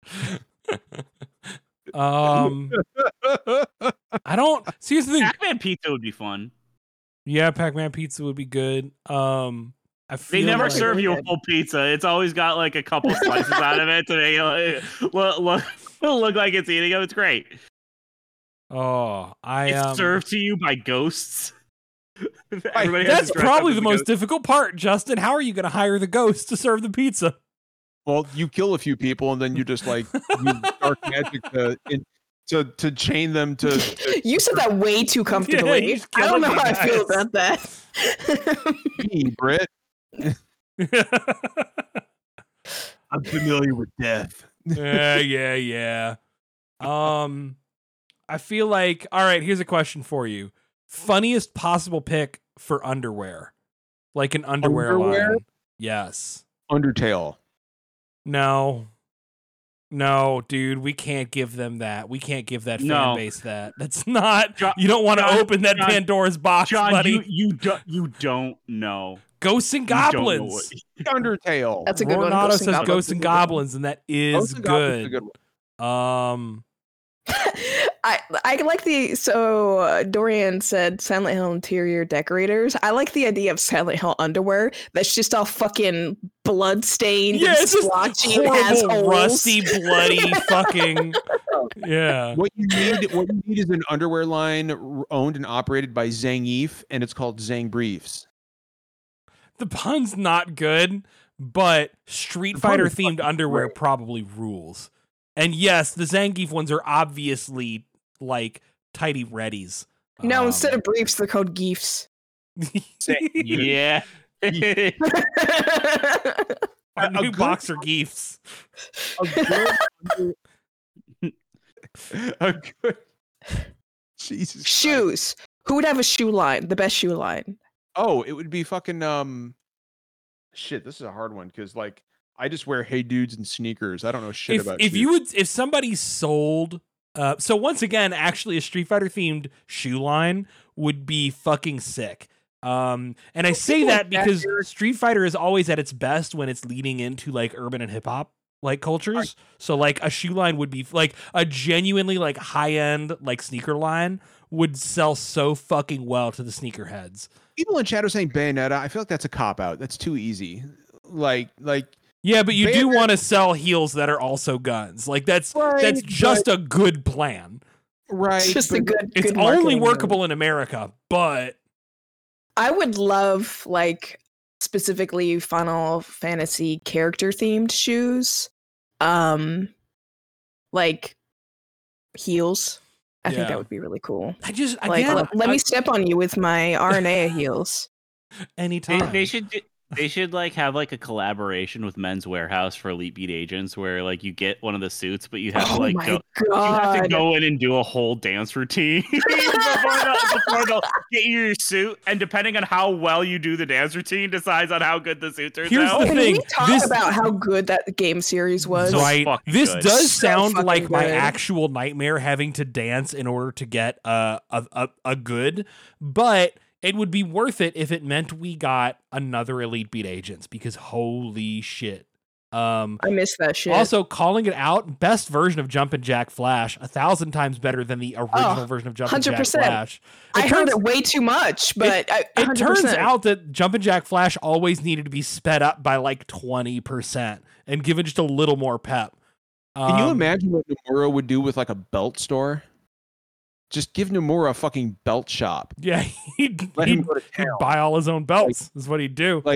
um, I don't. See, here's the thing. Pac-Man pizza would be fun. Yeah, Pac-Man pizza would be good. Um, I They feel never like, serve you a good. full pizza. It's always got like a couple slices out of it to make it like, look, look, look like it's eating them. It's great. Oh, I It's um, served to you by ghosts. Everybody has That's to dress probably up the as a most ghost. difficult part, Justin. How are you going to hire the ghost to serve the pizza? Well, you kill a few people, and then you just like use dark magic to in, to to chain them to. to You said that way too comfortably. he's I don't know killing how I you feel guys. about that. me, Britt. I'm familiar with death. yeah, yeah, yeah. Um, I feel like all right. Here's a question for you: funniest possible pick for underwear, like an underwear, Underwear? line. Yes. Undertale. No. No, dude, we can't give them that. We can't give that fan No. base that. That's not. John- you don't want to John- open that John- Pandora's box, John, buddy. you you don't you don't know. Ghosts and You don't know goblins. what- Undertale. That's a good one. Ronato Ghosts and says Goblins Ghosts is a and good one. Goblins, and that is Ghosts and Goblins is good. a good one. Um, I I like the so uh, Dorian said Silent Hill interior decorators. I like the idea of Silent Hill underwear that's just all fucking blood stained yeah, and it's just splotchy and has horrible, holes. rusty, bloody, fucking. Yeah. What you need, what you need, is an underwear line r- owned and operated by Zangief, and it's called Zang Briefs. The pun's not good, but Street The pun Fighter is themed fucking underwear great. probably rules. And yes, the Zangief ones are obviously like tidy readies. No, Um, instead of briefs, they're called geefs. Yeah. Our A- a new good- boxer geefs. A good, under- a good. Jesus. Christ. Shoes. Who would have a shoe line? The best shoe line. Oh, it would be fucking um. Shit, this is a hard one because like I just wear Hey Dudes and sneakers. I don't know shit If about. if shoes. you would if somebody sold uh so once again, actually a Street Fighter themed shoe line would be fucking sick. Um and I say people that like that, because Eric- Street Fighter is always at its best when it's leading into like urban and hip hop like cultures. So like a shoe line would be like a genuinely like high end like sneaker line would sell so fucking well to the sneakerheads. people in chat are saying Bayonetta, I feel like that's a cop out. That's too easy. Like like Yeah, but you do Bayonetta- want to sell heels that are also guns. Like that's Right, that's just a good plan. right. It's just a but- good. It's good only marketing move. workable in America, but I would love like specifically Final Fantasy character themed shoes. Um like heels. I think Yeah. that would be really cool. I just Like again let, let I- me step on you with my R N A heels. They, anytime. they should do- they should like have like a collaboration with Men's Warehouse for Elite Beat Agents where like you get one of the suits, but you have to Oh like my go, you have to god. go in and do a whole dance routine before, they'll, before they'll get you your suit. And depending on how well you do the dance routine, decides on how good the suit turns Here's out. the Can thing, we talk this- about how good that game series was? So Right. fucking This good. does So sound fucking like my good. actual nightmare having to dance in order to get a, a a a good, but it would be worth it if it meant we got another Elite Beat Agents because holy shit. Um I miss that shit. Also, calling it out, best version of Jumpin' Jack Flash, a thousand times better than the original Oh, version of Jumpin' Jack one hundred percent. Flash. I It heard turns- it way too much, but I, It one hundred turns percent. out that Jumpin' Jack Flash always needed to be sped up by like twenty percent and given just a little more pep. Can you Um, imagine what Nomura would do with like a belt store? Just give Nomura a fucking belt shop. Yeah, he'd, Let he'd, him go to he'd town. buy all his own belts, is what he'd do. Like,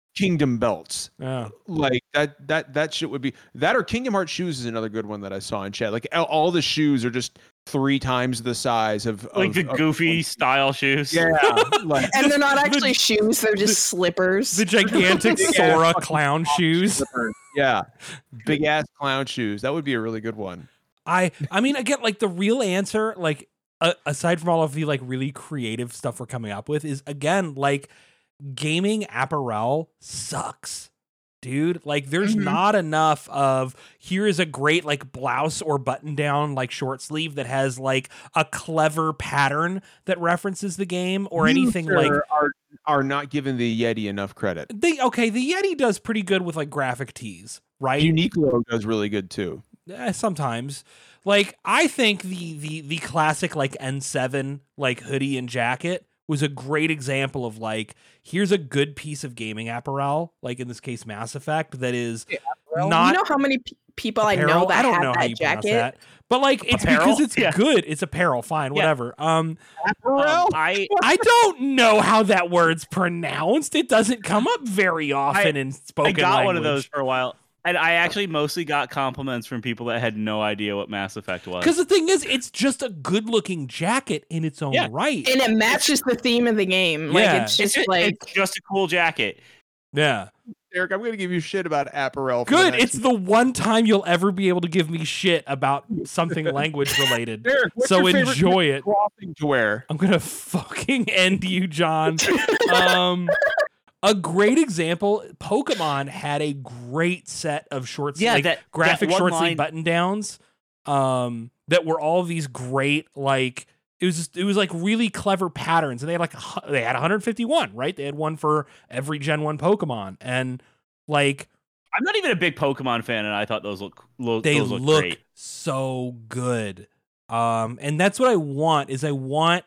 Kingdom belts. Yeah. Like that that that shit would be that, or Kingdom Hearts shoes is another good one that I saw in chat. Like all, all the shoes are just three times the size of Like of, the of- goofy style shoes. Yeah, like And they're not The- actually shoes; they're just slippers. The gigantic Big ass Sora fucking clown shoes. slippers. Yeah, big ass clown shoes. That would be a really good one. I I mean, again, like the real answer, like uh, aside from all of the like really creative stuff we're coming up with, is again like gaming apparel sucks, dude. Like there's Mhm. not enough of here is a great like blouse or button down like short sleeve that has like a clever pattern that references the game or You, anything sir, like are are not giving the Yeti enough credit. they okay. The Yeti does pretty good with like graphic tees, right? Uniqlo does really good too. Eh, sometimes. Like I think the the the classic like N seven like hoodie and jacket was a great example of like here's a good piece of gaming apparel, like in this case Mass Effect, that is not you know how many pe- people I know apparel? that I don't have know how that you pronounce jacket? that. But like it's Apparel? because it's Yeah. good. It's apparel, fine, Yeah. whatever. Um Um, I I don't know how that word's pronounced. It doesn't come up very often in spoken I got one of language. those for a while, and I actually mostly got compliments from people that had no idea what Mass Effect was. Because the thing is, it's just a good-looking jacket in its own Yeah. right. And it matches the theme of the game. Like Yeah. it's it's just just, like it's just a cool jacket. Yeah. Eric, I'm gonna give you shit about apparel. for the Good. next- It's the one time you'll ever be able to give me shit about something language related. Eric, what's So your favorite enjoy it. clothing to wear. I'm gonna fucking end you, John. Um, a great example. Pokemon had a great set of shorts, Yeah, like that- graphic that one short sleeve line- button downs. Um, that were all these great like. It was just, it was like really clever patterns, and they had like a hu- they had one hundred fifty-one, right? They had one for every Gen one Pokemon, and like I'm not even a big Pokemon fan, and I thought those look lo- they those look, look great. so good. Um, and that's what I want is I want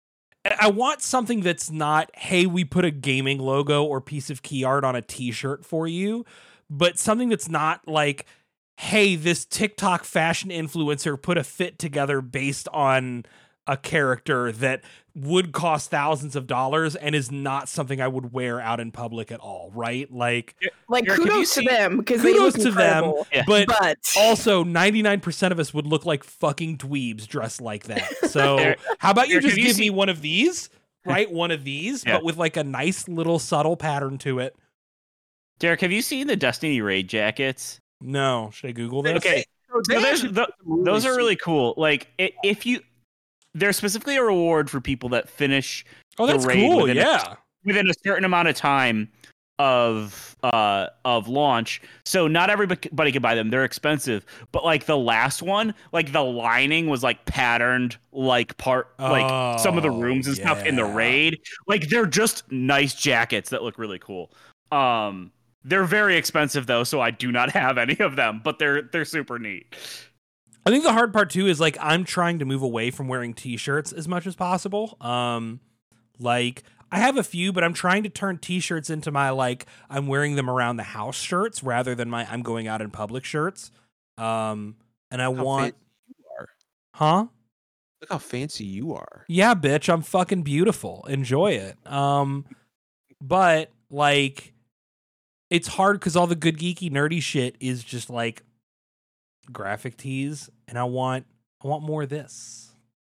I want something that's not, hey, we put a gaming logo or piece of key art on a t-shirt for you, but something that's not like, hey, this TikTok fashion influencer put a fit together based on a character that would cost thousands of dollars and is not something I would wear out in public at all, right? Like, like Eric, have you kudos to seen- them because they kudos look to them, incredible. Yeah. but But also ninety-nine percent of us would look like fucking dweebs dressed like that. So Eric- how about you Eric, just have you give me seen- one of these, right? One of these, Yeah. but with like a nice little subtle pattern to it. Derek, have you seen the Destiny raid jackets? No, should I Google this? Okay, So so there's actually the, really those are sweet- really cool. Like i- if you, there's specifically a reward for people that finish Oh, the that's raid cool. within a- Yeah. within a certain amount of time of uh of launch. So not everybody can buy them. They're expensive. But like the last one, like the lining was like patterned like part like some of the Oh, rooms and stuff in the yeah. raid. Like they're just nice jackets that look really cool. Um they're very expensive though, so I do not have any of them, but they're they're super neat. I think the hard part too is like I'm trying to move away from wearing t-shirts as much as possible. Um, like I have a few, but I'm trying to turn t-shirts into my like I'm wearing them around the house shirts rather than my I'm going out in public shirts. Um, and I How want, fancy you are. huh? Look how fancy you are. Yeah, bitch, I'm fucking beautiful. Enjoy it. Um, but like, it's hard because all the good geeky nerdy shit is just like graphic tees, and I want I want more of this.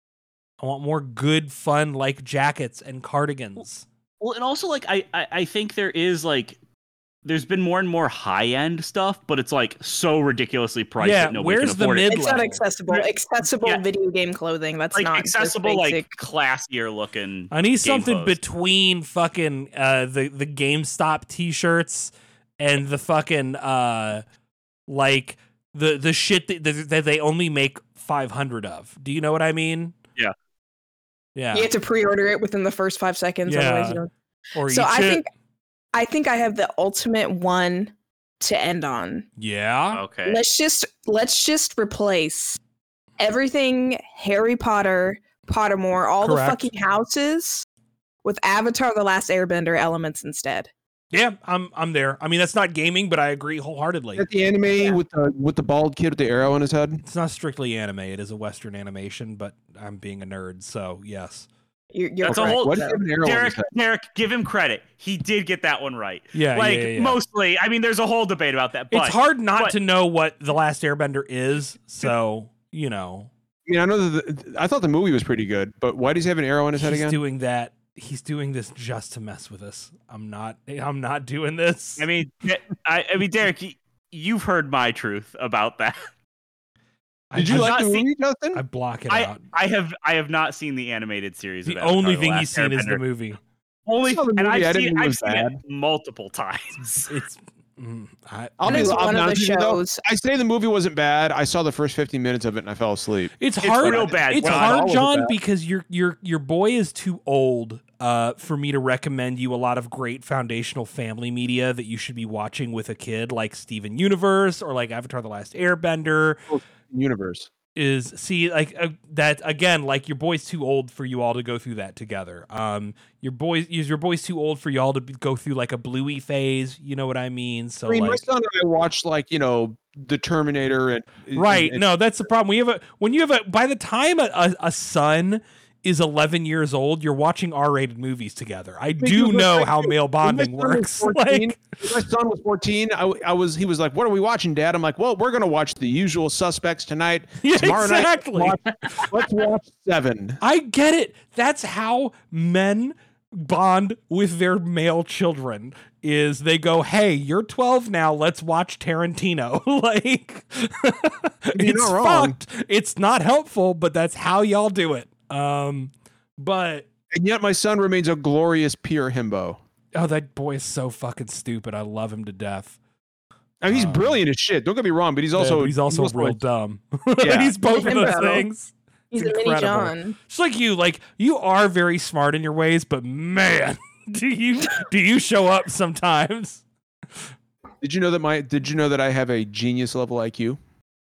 I want more good, fun like jackets and cardigans. Well, and also like I, I I think there is like there's been more and more high end stuff, but it's like so ridiculously priced Yeah, that nobody where's can the afford it. mid- it's not level. accessible. Yeah. Accessible Yeah. video game clothing. That's Like not just accessible, like basic. classier looking. I need game something clothes. between fucking uh the the GameStop t-shirts and the fucking uh like the the shit that, that that they only make five hundred of. Do you know what I mean? Yeah. Yeah. You have to pre-order it within the first five seconds. Yeah. Otherwise, you don't. Or So eat I shit. think, I think I have the ultimate one to end on. Yeah. Okay. Let's just let's just replace everything Harry Potter, Pottermore, all Correct. the fucking houses with Avatar: The Last Airbender elements instead. Yeah, I'm I'm there. I mean, that's not gaming, but I agree wholeheartedly. Is that the anime Yeah. with the with the bald kid with the arrow on his head? It's not strictly anime. It is a Western animation, but I'm being a nerd, so yes. You're, you're That's correct. a whole. What if you have an arrow in Derek, his head? Derek, give him credit. He did get that one right. Yeah, like yeah, yeah, yeah. mostly. I mean, there's a whole debate about that. But It's hard not but- to know what The Last Airbender is, so you know. I mean, I know that the, I thought the movie was pretty good, but why does he have an arrow in his head He's again? doing that. He's doing this just to mess with us. I'm not. I'm not doing this. I mean, I, I mean, Derek, y- you've heard my truth about that. Did you I, like not the seen- movie, Justin? I block it I, out. I have I have not seen the animated series. The of Avatar, only The thing Last he's seen is the Airbender. movie. Only, I saw the and movie, I I've didn't seen, think it I've was seen bad. it multiple times. It's. Mm, I, I'll That be, is I'll one be of the honest with you, though. shows. I say the movie wasn't bad. I saw the first fifteen minutes of it and I fell asleep. It's It's hard. real bad. It's Well, all hard, of it John, bad. because your your your boy is too old uh, for me to recommend you a lot of great foundational family media that you should be watching with a kid, like Steven Universe or like Avatar: The Last Airbender. Universe. Is see like uh, that again? Like your boy's too old for you all to go through that together. Um, your boy, your boy's too old for y'all to be, go through like a Bluey phase. You know what I mean? So I mean, my like. son and I watched like you know the Terminator and Right. and- No, that's the problem. We have a when you have a by the time a, a, a son is eleven years old, you're watching R-rated movies together. I do you look know like- how male when bonding my son was works. fourteen, Like, when my son was fourteen. I, I was. He was like, "What are we watching, Dad?" I'm like, "Well, we're gonna watch The Usual Suspects tonight. yeah, Tomorrow exactly. night, let's watch, let's watch Seven." I get it. That's how men bond with their male children. Is they go, "Hey, you're twelve now. Let's watch Tarantino." Like, You're it's not wrong. fucked. It's not helpful, but that's how y'all do it. Um, but And yet, my son remains a glorious pure himbo. oh, that boy is so fucking stupid. I love him to death. I mean, he's Um, brilliant as shit. Don't get me wrong, but he's Yeah, also but he's also real a- dumb. Yeah. He's both of those Himbo. things. He's It's a mini incredible. John. Just like you, like you are very smart in your ways, but man, do you do you show up sometimes? Did you know that my? Did you know that I have a genius level I Q?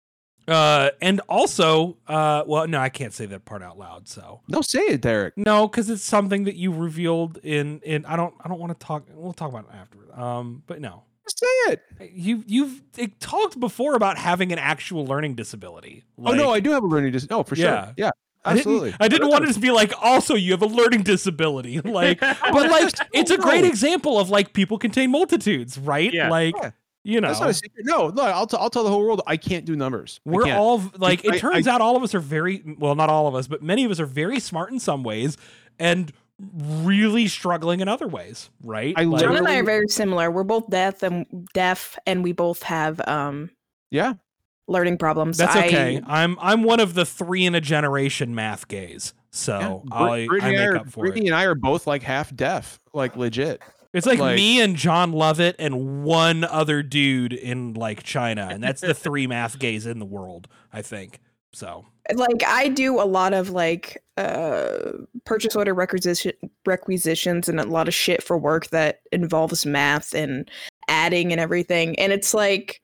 Uh, and also, uh, well, no, I can't say that part out loud. So No, say it, Derek. no, because it's something that you revealed in in. I don't I don't want to talk. We'll talk about it afterward. Um, but no, Say it. you you've it, talked before about having an actual learning disability. oh no, Like- I do have a learning dis. No, for sure. Yeah. Yeah, I didn't, absolutely. I didn't want it to be like, also, you have a learning disability. Like, but like, it's a great No. example of like people contain multitudes, right? Yeah. Like, Yeah. you know, That's not a secret. No, no. I'll, t- I'll tell the whole world I can't do numbers. I we're can't. all like, it I- turns out all of us are very, well, not all of us, but many of us are very smart in some ways and really struggling in other ways, right? I Like, John and I Literally- are very similar. We're both deaf and deaf, and we both have um Yeah. learning problems. that's I- okay. I'm I'm one of the three in a generation math gays, so yeah. I, Brit- I Brittany, make and I are, up for Brittany it. and I are both like half deaf, like legit. It's like, Like- me and John Lovett and one other dude in like China, and that's the three math gays in the world, I think. So like I do a lot of like uh purchase order requisition requisitions and a lot of shit for work that involves math and adding and everything. And it's like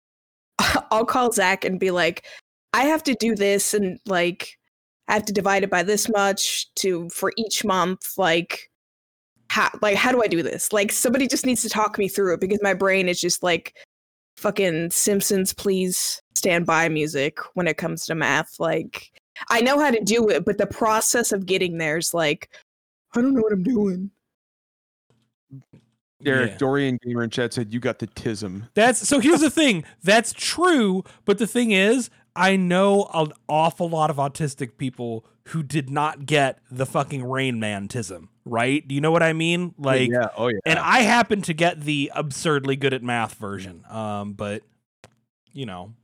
I'll call Zach and be like, I have to do this and like I have to divide it by this much to for each month. Like how like how do I do this? Like somebody just needs to talk me through it because my brain is just like fucking Simpsons please stand by music when it comes to math. Like I know how to do it, but the process of getting there is like I don't know what I'm doing. Derek, yeah. Dorian Gamer in chat said you got the tism. That's so. Here's the thing. That's true, but the thing is, I know an awful lot of autistic people who did not get the fucking Rain Man-tism. Right? Do you know what I mean? Like, yeah, oh yeah. and I happen to get the absurdly good at math version. Um, but you know.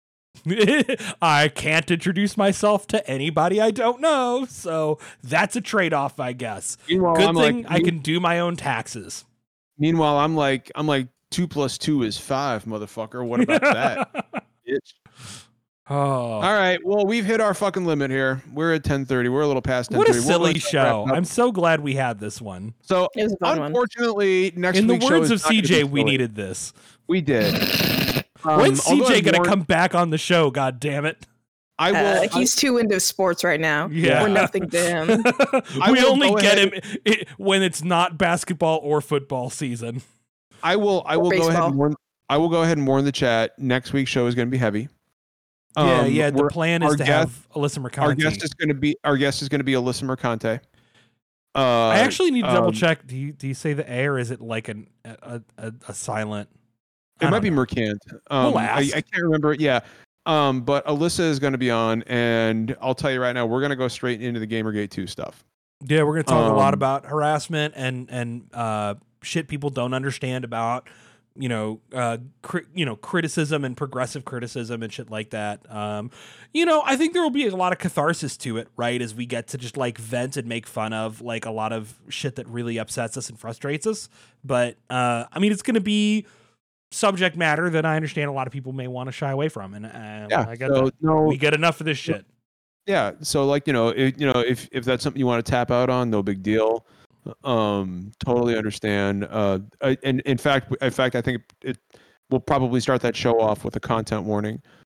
I can't introduce myself to anybody I don't know, so that's a trade-off, I guess. meanwhile, Good I'm thing like, I can do my own taxes. Meanwhile, I'm like, I'm like two plus two is five, motherfucker. What about that? Bitch. Oh, All right. Well, we've hit our fucking limit here. We're at ten thirty. We're a little past ten what thirty. a silly show! I'm so glad we had this one. So, It was a fun one. unfortunately, next In the week's show words is of not gonna be C J, we silly. needed this. We did. Um, When's I'll go C J ahead and gonna warn- come back on the show? God damn it! I will. Uh, he's too into sports right now. Yeah. We're nothing to him. I we will only go get ahead him i when it's not basketball or football season. I will. I will go ahead baseball. and warn. I will go ahead and warn the chat. Next week's show is going to be heavy. yeah, Um, yeah. The we're- plan is our to guest- have Alyssa Mercanti. Our guest is going to be. Our guest is going to be Alyssa Mercante. Uh, I actually need to double um, check. Do you do you say the A or is it like an a a, a silent? I It might don't be know. Mercant. Um, We'll I, ask. I can't remember it. Yeah. Um, but Alyssa is going to be on, and I'll tell you right now, we're going to go straight into the Gamergate two stuff. Yeah, we're gonna talk a lot Um, about harassment and and uh, shit people don't understand about you know uh, cri- you know criticism and progressive criticism and shit like that. Um, you know, I think there will be a lot of catharsis to it, right? As we get to just like vent and make fun of like a lot of shit that really upsets us and frustrates us. But uh, I mean, it's gonna be subject matter that I understand a lot of people may want to shy away from, and uh, Yeah. I get so that. no, We get enough of this shit. yeah. So like you know, it, you know, if if that's something you want to tap out on, no big deal. Um, totally understand. Uh, I- and in fact, in fact, I think it will probably start that show off with a content warning.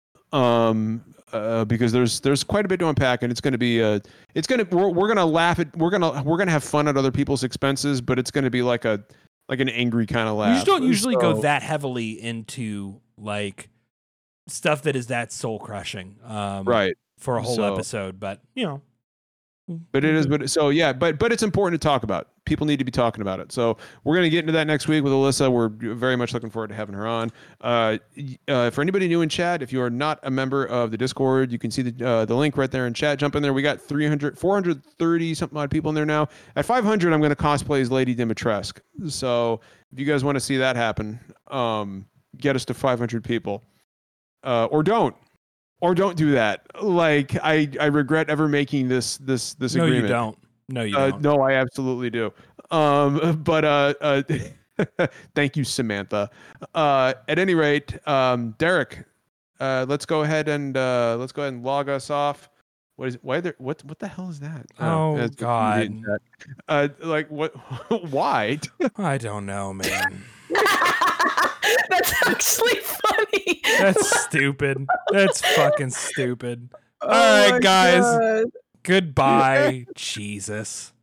Um, uh, because there's there's quite a bit to unpack, and it's going to be uh it's going to we're we're going to laugh at we're going to we're going to have fun at other people's expenses, but it's going to be like a like an angry kind of laugh. We just don't usually go So- that heavily into like stuff that is that soul crushing, um, right. for a whole So- episode. But you know, But it is, but so yeah, but but it's important to talk about. People need to be talking about it. So we're gonna get into that next week with Alyssa. We're very much looking forward to having her on. Uh, y- uh, for anybody new in chat, if you are not a member of the Discord, you can see the uh, the link right there in chat. Jump in there. We got three hundred, four hundred thirty something odd people in there now. At five hundred, I'm gonna cosplay as Lady Dimitrescu. So if you guys want to see that happen, um, get us to five hundred people, uh, or don't. Or don't do that. Like I, I regret ever making this this this no, agreement. you don't. No, you Uh, don't. no, I absolutely do. Um, but uh, uh, thank you, Samantha. Uh, at any rate, um, Derek, uh, let's go ahead and uh, let's go ahead and log us off. What is why there? What what the hell is that? Oh, that's- God. Uh, like what? Why? I don't know, man. That's actually funny. That's stupid. That's fucking stupid. Oh All right, my guys. God. Goodbye, Jesus.